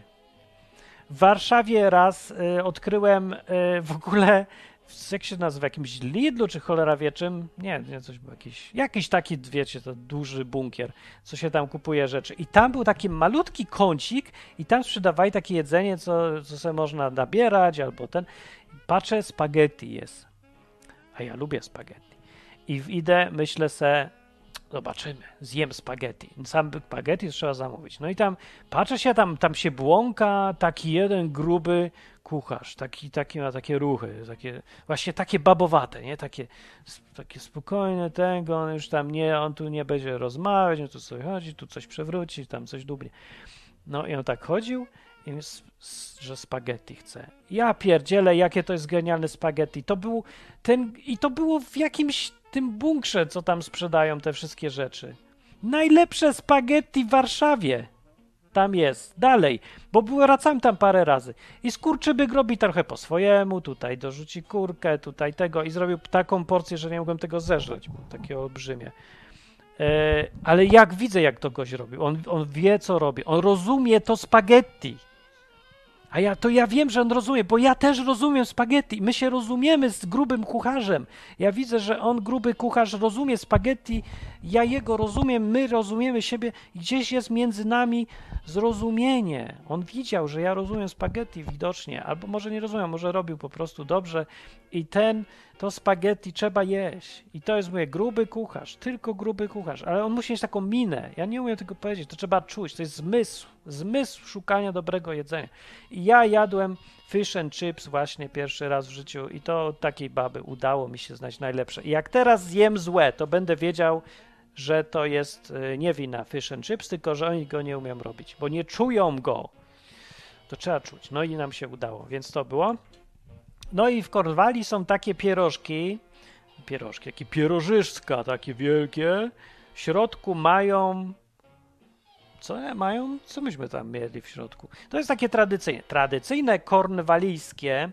W Warszawie raz y, odkryłem y, w ogóle, jak się nazywa, jakimś Lidlu czy cholera wie czym? Nie, nie, coś było jakiś, jakiś taki, wiecie, to duży bunkier, co się tam kupuje rzeczy. I tam był taki malutki kącik i tam sprzedawali takie jedzenie, co, co sobie można nabierać albo ten. Patrzę, spaghetti jest. A ja lubię spaghetti. I idę, myślę se, zobaczymy, zjem spaghetti. Sam spaghetti trzeba zamówić. No i tam, patrzę się, tam, tam się błąka taki jeden gruby kucharz, taki, taki ma takie ruchy, takie, właśnie takie babowate, nie? Takie, takie spokojne tego, on już tam nie, on tu nie będzie rozmawiać, on tu sobie chodzi, tu coś przewróci, tam coś dubnie. No i on tak chodził, i że spaghetti chce. Ja pierdzielę, jakie to jest genialne spaghetti. To był ten, i to było w jakimś tym bunkrze, co tam sprzedają te wszystkie rzeczy. Najlepsze spaghetti w Warszawie. Tam jest. Dalej. Bo wracałem tam parę razy. I skurczybyk robi trochę po swojemu. Tutaj dorzuci kurkę, tutaj tego. I zrobił taką porcję, że nie mogłem tego zeżreć. Takie olbrzymie. E, ale jak widzę, jak to gość robił. On, on wie, co robi. On rozumie to spaghetti. A ja, to ja wiem, że on rozumie, bo ja też rozumiem spaghetti. My się rozumiemy z grubym kucharzem. Ja widzę, że on, gruby kucharz, rozumie spaghetti, ja jego rozumiem, my rozumiemy siebie. Gdzieś jest między nami zrozumienie. On widział, że ja rozumiem spaghetti widocznie, albo może nie rozumiem, może robił po prostu dobrze i ten, to spaghetti trzeba jeść. I to jest, mówię, gruby kucharz, tylko gruby kucharz, ale on musi mieć taką minę. Ja nie umiem tego powiedzieć, to trzeba czuć, to jest zmysł, zmysł szukania dobrego jedzenia. I ja jadłem fish and chips właśnie pierwszy raz w życiu i to od takiej baby udało mi się znać najlepsze. I jak teraz zjem złe, to będę wiedział, że to jest nie wina fish and chips, tylko że oni go nie umieją robić, bo nie czują go. To trzeba czuć. No i nam się udało, więc to było. No i w Cornwalli są takie pierożki, pierożki, takie pierożyska, takie wielkie. W środku mają, co nie mają? Co myśmy tam mieli w środku? To jest takie tradycyjne, tradycyjne kornwalijskie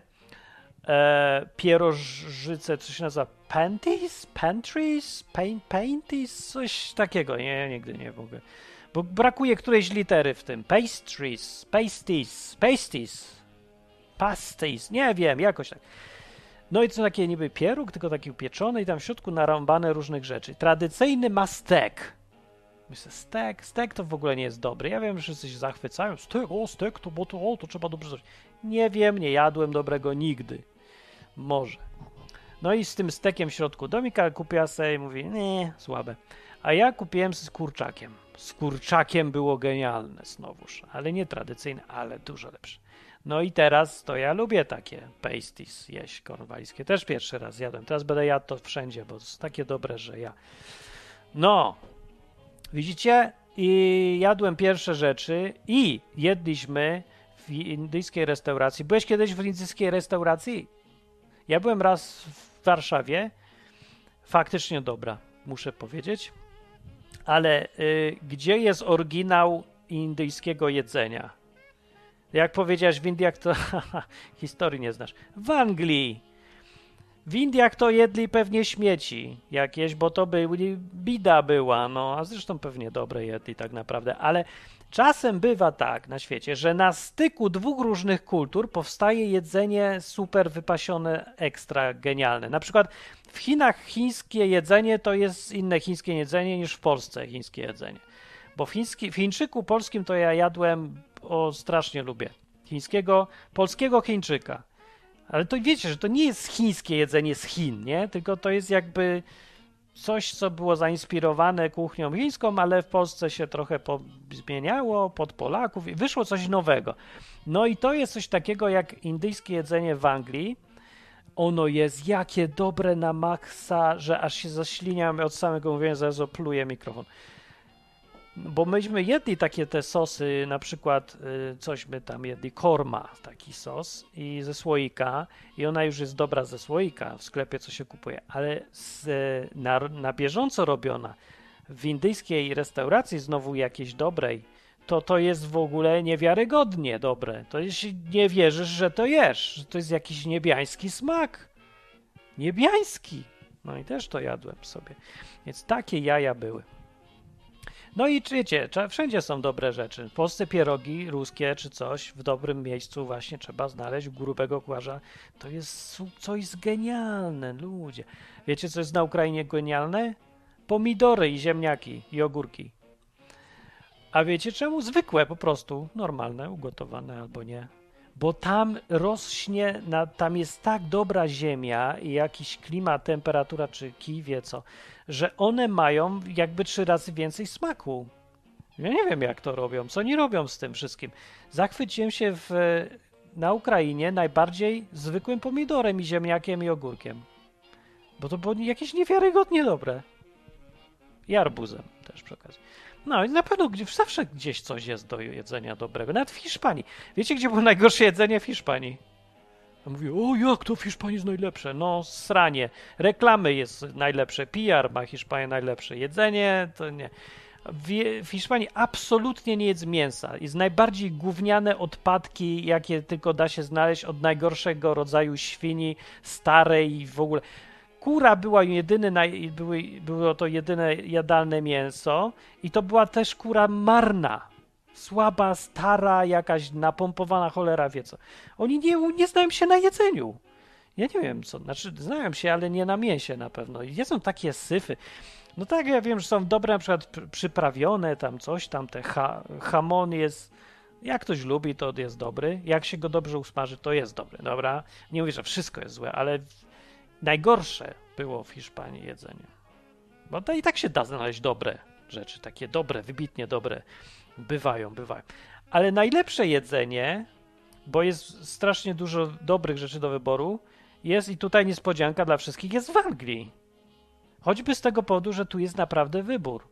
e, pierożyce, co się nazywa panties? Pantries? Paint, painties? Coś takiego, nie, nigdy nie mogę. Bo brakuje którejś litery w tym. Pastries, pasties, pasties. Pasties, nie wiem, jakoś tak. No i to takie niby pieróg, tylko taki upieczony i tam w środku narąbane różnych rzeczy. Tradycyjny ma stek. Myślę, stek, stek to w ogóle nie jest dobry. Ja wiem, że wszyscy się zachwycają. Stek, o stek, to, bo to, o, to trzeba dobrze zrobić. Nie wiem, nie jadłem dobrego nigdy. Może. No i z tym stekiem w środku Domika kupiła sobie i mówi, nie, słabe. A ja kupiłem z kurczakiem. Z kurczakiem było genialne znowuż, ale nie tradycyjne, ale dużo lepsze. No i teraz to ja lubię takie pasties jeść kornwalijskie. Też pierwszy raz jadłem. Teraz będę jadł to wszędzie, bo to jest takie dobre, że ja. No, widzicie? I jadłem pierwsze rzeczy i jedliśmy w indyjskiej restauracji. Byłeś kiedyś w indyjskiej restauracji? Ja byłem raz w Warszawie. Faktycznie dobra, muszę powiedzieć. Ale y, gdzie jest oryginał indyjskiego jedzenia? Jak powiedziałeś w Indiach, to historii nie znasz. W Anglii. W Indiach to jedli pewnie śmieci jakieś, bo to byli, bida była, no a zresztą pewnie dobre jedli tak naprawdę, ale czasem bywa tak na świecie, że na styku dwóch różnych kultur powstaje jedzenie super wypasione, ekstra genialne. Na przykład w Chinach chińskie jedzenie to jest inne chińskie jedzenie niż w Polsce chińskie jedzenie. Bo w, chiński, w Chińczyku polskim to ja jadłem, o strasznie lubię, chińskiego, polskiego Chińczyka. Ale to wiecie, że to nie jest chińskie jedzenie z Chin, nie? Tylko to jest jakby coś, co było zainspirowane kuchnią chińską, ale w Polsce się trochę zmieniało pod Polaków i wyszło coś nowego. No i to jest coś takiego jak indyjskie jedzenie w Anglii. Ono jest jakie dobre na maksa, że aż się zaśliniam od samego mówienia, zaraz opluję mikrofon. Bo myśmy jedli takie te sosy, na przykład y, coś my tam jedli, korma, taki sos i ze słoika i ona już jest dobra ze słoika w sklepie, co się kupuje, ale z, na, na bieżąco robiona w indyjskiej restauracji znowu jakiejś dobrej, to to jest w ogóle niewiarygodnie dobre. To jeśli nie wierzysz, że to jesz, że to jest jakiś niebiański smak. Niebiański. No i też to jadłem sobie. Więc takie jaja były. No i wiecie, wszędzie są dobre rzeczy. W Polsce pierogi ruskie czy coś w dobrym miejscu właśnie trzeba znaleźć u grubego kucharza. To jest coś genialne, ludzie. Wiecie, co jest na Ukrainie genialne? Pomidory i ziemniaki i ogórki. A wiecie czemu? Zwykłe po prostu, normalne, ugotowane albo nie. Bo tam rośnie, na, tam jest tak dobra ziemia i jakiś klimat, temperatura czy kij wie co, że one mają jakby trzy razy więcej smaku. Ja nie wiem jak to robią, co oni robią z tym wszystkim. Zachwyciłem się w, na Ukrainie najbardziej zwykłym pomidorem i ziemniakiem i ogórkiem. Bo to było jakieś niewiarygodnie dobre. I arbuzem też przy okazji. No i na pewno zawsze gdzieś coś jest do jedzenia dobrego. Nawet w Hiszpanii. Wiecie, gdzie było najgorsze jedzenie w Hiszpanii? A mówię, o jak to w Hiszpanii jest najlepsze? No sranie. Reklamy jest najlepsze. P R ma Hiszpania najlepsze. Jedzenie to nie. W, w Hiszpanii absolutnie nie jedz mięsa. Jest najbardziej gówniane odpadki, jakie tylko da się znaleźć od najgorszego rodzaju świni, starej i w ogóle. Kura była jedyny, były, było to jedyne jadalne mięso i to była też kura marna. Słaba, stara, jakaś napompowana cholera wie co. Oni nie, nie znają się na jedzeniu. Ja nie wiem co, znaczy znają się, ale nie na mięsie na pewno. Jedzą takie syfy. No tak, ja wiem, że są dobre na przykład przyprawione, tam coś, tam te ha, hamon jest, jak ktoś lubi, to jest dobry. Jak się go dobrze usmaży, to jest dobry, dobra? Nie mówię, że wszystko jest złe, ale najgorsze było w Hiszpanii jedzenie. Bo to i tak się da znaleźć dobre rzeczy, takie dobre, wybitnie dobre. Bywają, bywają. Ale najlepsze jedzenie, bo jest strasznie dużo dobrych rzeczy do wyboru, jest i tutaj niespodzianka dla wszystkich, jest w Anglii. Choćby z tego powodu, że tu jest naprawdę wybór.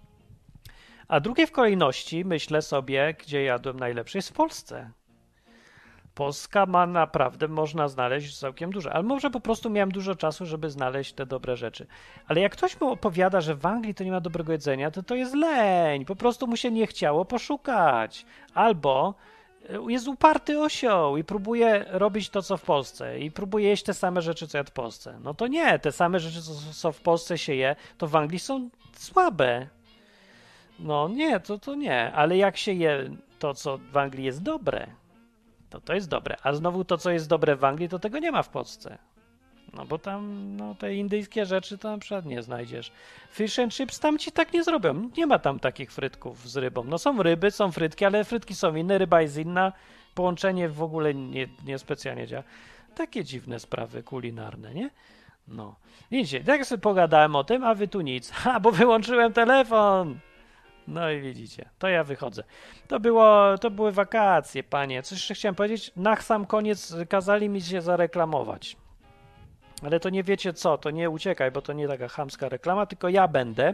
A drugie w kolejności, myślę sobie, gdzie jadłem najlepsze, jest w Polsce. Polska ma naprawdę, można znaleźć całkiem dużo, ale może po prostu miałem dużo czasu, żeby znaleźć te dobre rzeczy. Ale jak ktoś mu opowiada, że w Anglii to nie ma dobrego jedzenia, to to jest leń, po prostu mu się nie chciało poszukać. Albo jest uparty osioł i próbuje robić to, co w Polsce i próbuje jeść te same rzeczy, co jadł w Polsce. No to nie, te same rzeczy, co w Polsce się je, to w Anglii są słabe. No nie, to, to nie, ale jak się je to, co w Anglii jest dobre, to to jest dobre. A znowu to, co jest dobre w Anglii, to tego nie ma w Polsce. No bo tam no, te indyjskie rzeczy to na przykład nie znajdziesz. Fish and chips tam ci tak nie zrobią. Nie ma tam takich frytków z rybą. No są ryby, są frytki, ale frytki są inne, ryba jest inna. Połączenie w ogóle nie, nie specjalnie działa. Takie dziwne sprawy kulinarne, nie? No. Widzicie, tak sobie pogadałem o tym, a wy tu nic. Ha, bo wyłączyłem telefon! No i widzicie, to ja wychodzę. To było, to były wakacje, panie. Coś jeszcze chciałem powiedzieć. Na sam koniec kazali mi się zareklamować. Ale to nie wiecie co, to nie uciekaj, bo to nie taka chamska reklama, tylko ja będę.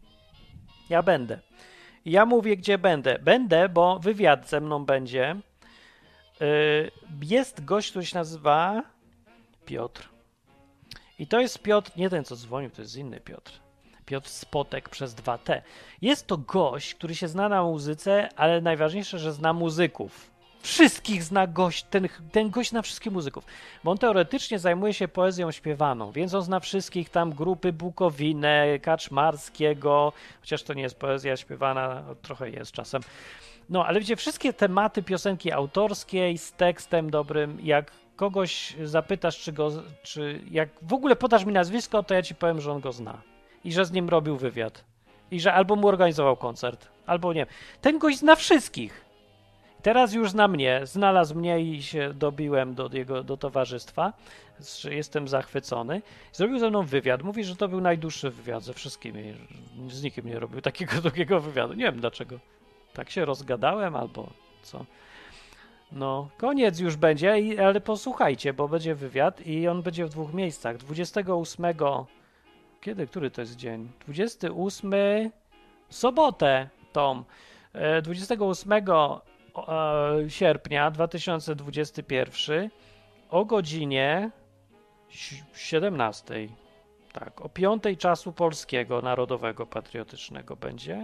Ja będę. Ja mówię, gdzie będę. Będę, bo wywiad ze mną będzie. Yy, jest gość, który się nazywa Piotr. I to jest Piotr, nie ten, co dzwonił, to jest inny Piotr. Piotr Spotek przez dwa T. Jest to gość, który się zna na muzyce, ale najważniejsze, że zna muzyków. Wszystkich zna gość, ten, ten gość zna wszystkich muzyków, bo on teoretycznie zajmuje się poezją śpiewaną, więc on zna wszystkich tam grupy Bukowinę, Kaczmarskiego, chociaż to nie jest poezja śpiewana, trochę jest czasem. No, ale wiecie, wszystkie tematy piosenki autorskiej z tekstem dobrym, jak kogoś zapytasz, czy go, czy jak w ogóle podasz mi nazwisko, to ja ci powiem, że on go zna i że z nim robił wywiad i że albo mu organizował koncert, albo nie. Ten gość zna wszystkich. Teraz już zna mnie, znalazł mnie i się dobiłem do jego do towarzystwa. że Jestem zachwycony. Zrobił ze mną wywiad. Mówi, że to był najdłuższy wywiad ze wszystkimi. Z nikim nie robił takiego długiego wywiadu. Nie wiem dlaczego. Tak się rozgadałem albo co. No, koniec już będzie, i- ale posłuchajcie, bo będzie wywiad i on będzie w dwóch miejscach. dwudziestego ósmego. Kiedy? Który to jest dzień? dwudziestego ósmego. Sobotę, Tom. E, dwudziestego ósmego e, sierpnia dwa tysiące dwudziesty pierwszy o godzinie si- siedemnastej. Tak, o piątej czasu polskiego, narodowego, patriotycznego będzie.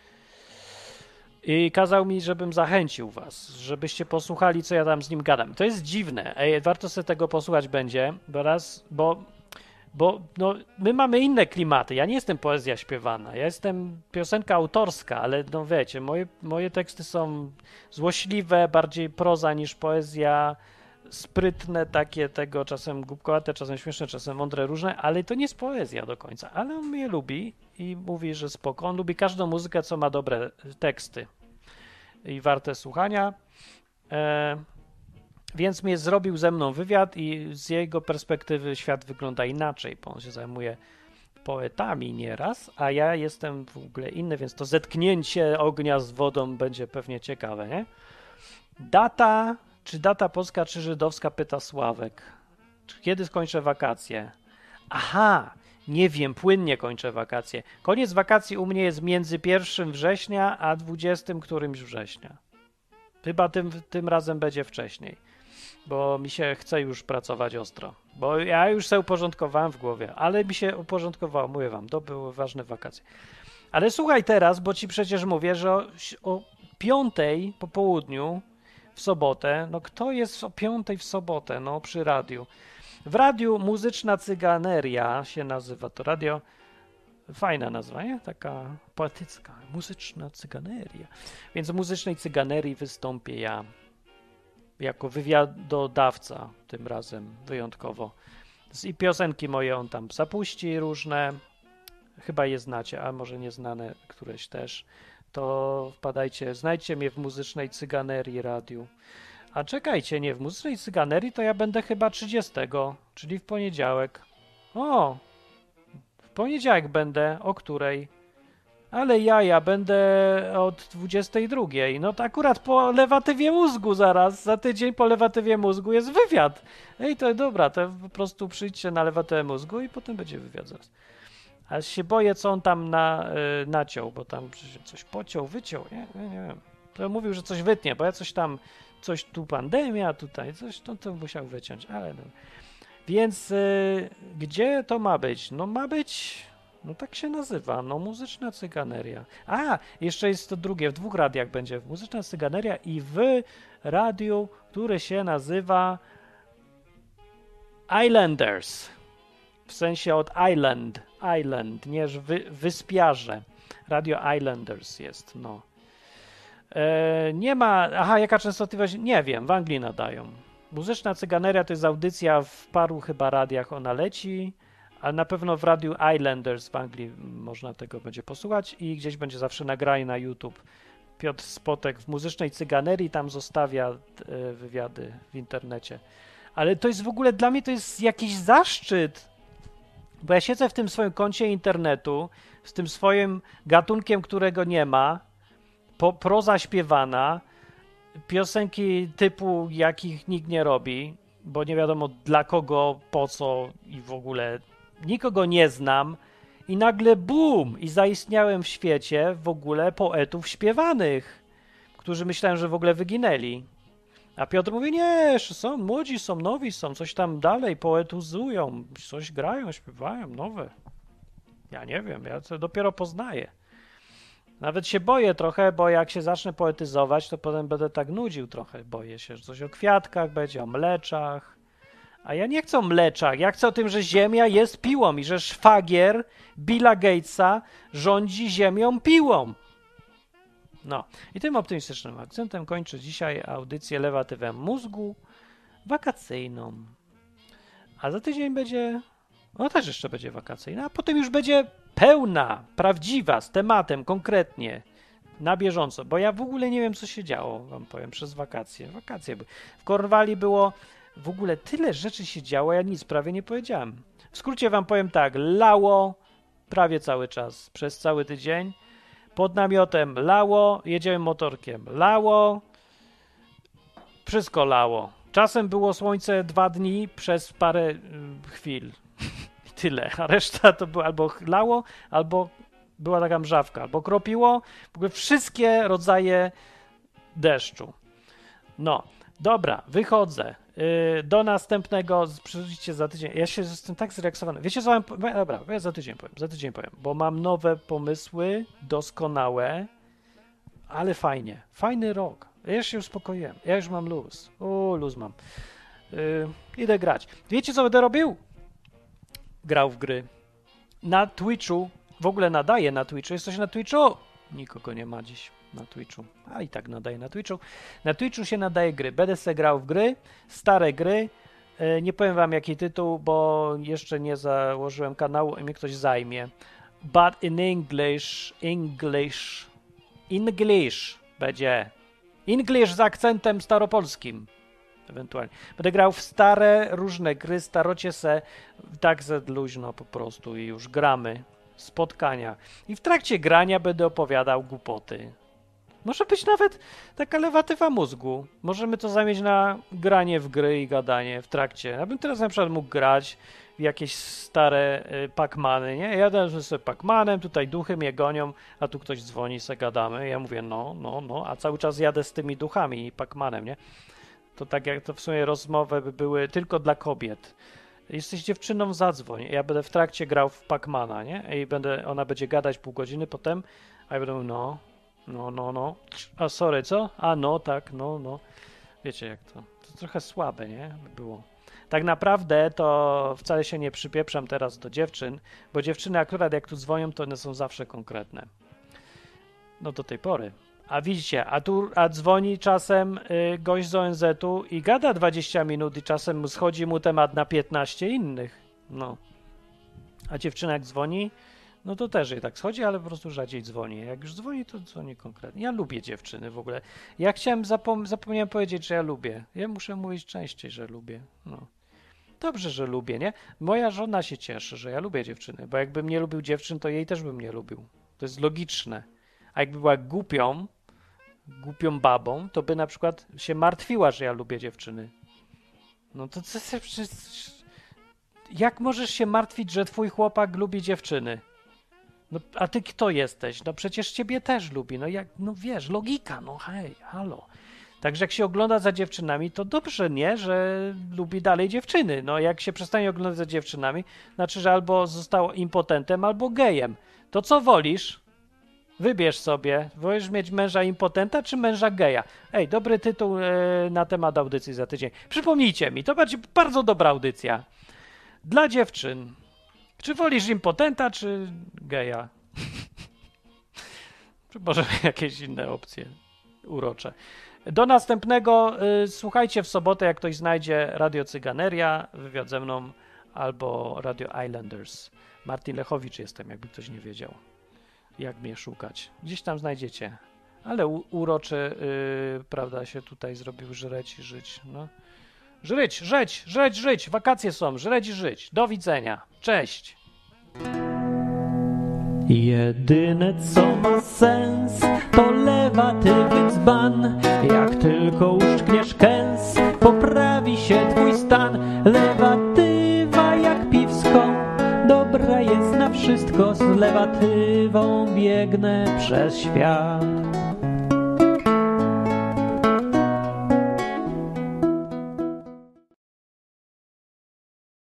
I kazał mi, żebym zachęcił was, żebyście posłuchali, co ja tam z nim gadam. To jest dziwne. Ej, warto sobie tego posłuchać będzie, bo raz, bo, bo no, my mamy inne klimaty. Ja nie jestem poezja śpiewana, ja jestem piosenka autorska, ale no wiecie, moje, moje teksty są złośliwe, bardziej proza niż poezja, sprytne takie tego, czasem głupkowate, czasem śmieszne, czasem mądre, różne, ale to nie jest poezja do końca. Ale on mnie lubi i mówi, że spoko. On lubi każdą muzykę, co ma dobre teksty i warte słuchania. E, więc mnie zrobił ze mną wywiad i z jego perspektywy świat wygląda inaczej, bo on się zajmuje poetami nieraz, a ja jestem w ogóle inny, więc to zetknięcie ognia z wodą będzie pewnie ciekawe, nie? Data, czy data polska, czy żydowska, pyta Sławek. Czy kiedy skończę wakacje? Aha, nie wiem, płynnie kończę wakacje. Koniec wakacji u mnie jest między pierwszego września a dwudziestego którymś września. Chyba tym, tym razem będzie wcześniej, bo mi się chce już pracować ostro. Bo ja już sobie uporządkowałem w głowie, ale mi się uporządkowało, mówię wam, to były ważne wakacje. Ale słuchaj teraz, bo ci przecież mówię, że o, o piątej po południu w sobotę, no kto jest o piątej w sobotę, no przy radiu. W radiu Muzyczna Cyganeria się nazywa to radio. Fajna nazwa, nie? Taka poetycka. Muzyczna Cyganeria. Więc w Muzycznej Cyganerii wystąpię ja jako wywiadodawca tym razem wyjątkowo. I piosenki moje on tam zapuści różne. Chyba je znacie, a może nieznane któreś też. To wpadajcie, znajdźcie mnie w Muzycznej Cyganerii radiu. A czekajcie, nie, w Muzycznej Cyganerii to ja będę chyba trzydziestego, czyli w poniedziałek. O, w poniedziałek będę, o której? Ale ja, ja będę od dwudziestej drugiej. No to akurat po lewatywie mózgu zaraz, za tydzień po lewatywie mózgu jest wywiad. Ej, to dobra, to po prostu przyjdźcie na lewatywę mózgu i potem będzie wywiad zaraz. Ale się boję, co on tam na, y, naciął, bo tam coś pociął, wyciął, nie, nie, nie wiem. To mówił, że coś wytnie, bo ja coś tam, coś tu pandemia, tutaj coś, to, to musiał wyciąć, ale no. Więc y, gdzie to ma być? No ma być, no tak się nazywa, no Muzyczna Cyganeria. A, jeszcze jest to drugie, w dwóch radiach będzie, Muzyczna Cyganeria i w radiu, które się nazywa Islanders. W sensie od Island, Island, nie, że wy, wyspiarze. Radio Islanders jest, no. E, nie ma, aha, jaka częstotliwość? Nie wiem, w Anglii nadają. Muzyczna Cyganeria to jest audycja w paru chyba radiach, ona leci, ale na pewno w radiu Islanders w Anglii można tego będzie posłuchać i gdzieś będzie zawsze nagranie na YouTube. Piotr Spotek w Muzycznej Cyganerii tam zostawia e, wywiady w internecie. Ale to jest w ogóle, dla mnie to jest jakiś zaszczyt, bo ja siedzę w tym swoim koncie internetu, z tym swoim gatunkiem, którego nie ma, po, proza śpiewana, piosenki typu, jakich nikt nie robi, bo nie wiadomo dla kogo, po co i w ogóle nikogo nie znam i nagle bum! I zaistniałem w świecie w ogóle poetów śpiewanych, którzy myślałem, że w ogóle wyginęli. A Piotr mówi, nie, są młodzi, są nowi, są coś tam dalej, poetyzują, coś grają, śpiewają, nowe. Ja nie wiem, ja to dopiero poznaję. Nawet się boję trochę, bo jak się zacznę poetyzować, to potem będę tak nudził trochę. Boję się, że coś o kwiatkach będzie, o mleczach. A ja nie chcę o mleczach, ja chcę o tym, że Ziemia jest piłą i że szwagier Billa Gatesa rządzi Ziemią piłą. No i tym optymistycznym akcentem kończę dzisiaj audycję Lewatywę mózgu wakacyjną. A za tydzień będzie, no też jeszcze będzie wakacyjna, a potem już będzie pełna, prawdziwa, z tematem konkretnie. na bieżąco, bo ja w ogóle nie wiem, co się działo, wam powiem, przez wakacje. Wakacje były. W Korwali było w ogóle tyle rzeczy się działo, ja nic prawie nie powiedziałem. W skrócie wam powiem tak, lało prawie cały czas, przez cały tydzień. Pod namiotem lało, jedziemy motorkiem, lało, wszystko lało. Czasem było słońce dwa dni przez parę y, chwil. I tyle, a reszta to było albo lało, albo była taka mrzawka, albo kropiło, w ogóle wszystkie rodzaje deszczu. No, dobra, wychodzę. Yy, do następnego, przyjdziecie za tydzień. Ja się jestem tak zreaksowany. Wiecie co mam, dobra, ja za tydzień powiem, za tydzień powiem, bo mam nowe pomysły, doskonałe, ale fajnie, fajny rok. Ja już się uspokoiłem, ja już mam luz. O, luz mam. Yy, idę grać. Wiecie co będę robił? Grał w gry. Na Twitchu, w ogóle nadaję na Twitchu. Jesteś na Twitchu? Nikogo nie ma dziś na Twitchu. A i tak nadaję na Twitchu. Na Twitchu się nadaje gry. Będę se grał w gry, stare gry. Yy, nie powiem wam jaki tytuł, bo jeszcze nie założyłem kanału i mnie ktoś zajmie. But in English, English, English będzie. English z akcentem staropolskim. Ewentualnie. Będę grał w stare, różne gry, starocie se tak ze luźno po prostu i już gramy. Spotkania. I w trakcie grania będę opowiadał głupoty. Może być nawet taka lewatywa mózgu. Możemy to zamienić na granie w gry i gadanie w trakcie. Ja bym teraz na przykład mógł grać w jakieś stare y, Pac-Many, nie? Ja jadę sobie Pac-Manem, tutaj duchy mnie gonią, a tu ktoś dzwoni, se gadamy. Ja mówię no, no, no, a cały czas jadę z tymi duchami i Pac-Manem, nie? To tak jak to w sumie rozmowy by były tylko dla kobiet. Jesteś dziewczyną, zadzwoń. Ja będę w trakcie grał w Pac-Mana, nie? I będę, ona będzie gadać pół godziny potem, a ja będę mówił, no, no, no, no. A sorry, co? A no, tak, no, no. Wiecie jak to. To trochę słabe, nie? By było. Tak naprawdę to wcale się nie przypieprzam teraz do dziewczyn, bo dziewczyny akurat jak tu dzwonią, to one są zawsze konkretne. No do tej pory. A widzicie, a tu a dzwoni czasem y, gość z O N Z-u i gada dwadzieścia minut i czasem schodzi mu temat na piętnaście innych. No. A dziewczyna jak dzwoni, no to też jej tak schodzi, ale po prostu rzadziej dzwoni. Jak już dzwoni, to dzwoni konkretnie. Ja lubię dziewczyny w ogóle. Ja chciałem, zapom- zapomniałem powiedzieć, że ja lubię. Ja muszę mówić częściej, że lubię. No. Dobrze, że lubię, nie? Moja żona się cieszy, że ja lubię dziewczyny, bo jakbym nie lubił dziewczyn, to jej też bym nie lubił. To jest logiczne. A jakby była głupią, głupią babą, to by na przykład się martwiła, że ja lubię dziewczyny. No to co się przecież... Jak możesz się martwić, że twój chłopak lubi dziewczyny? No, a ty kto jesteś? No przecież ciebie też lubi. No jak, no wiesz, logika, no hej, halo. Także jak się ogląda za dziewczynami, to dobrze, nie? Że lubi dalej dziewczyny. No jak się przestanie oglądać za dziewczynami, znaczy, że albo został impotentem, albo gejem. To co wolisz? Wybierz sobie. Wolisz mieć męża impotenta, czy męża geja? Ej, dobry tytuł e, na temat audycji za tydzień. Przypomnijcie mi, to będzie bardzo dobra audycja. Dla dziewczyn. Czy wolisz impotenta, czy geja? Czy może jakieś inne opcje urocze. Do następnego. Y, słuchajcie w sobotę, jak ktoś znajdzie Radio Cyganeria, wywiad ze mną, albo Radio Islanders. Martin Lechowicz jestem, jakby ktoś nie wiedział, jak mnie szukać. Gdzieś tam znajdziecie. Ale u, uroczy, y, prawda, się tutaj zrobił żreć i żyć. No. Żryć, żyć, żreć, żyć. Wakacje są, żreć i żyć. Do widzenia. Cześć. Jedyne co ma sens to lewatywy dzban. Jak tylko uszczkniesz kęs, poprawi się twój stan. Lewatywa jak piwsko, dobra jest na wszystko. Z lewatywą biegnę przez świat.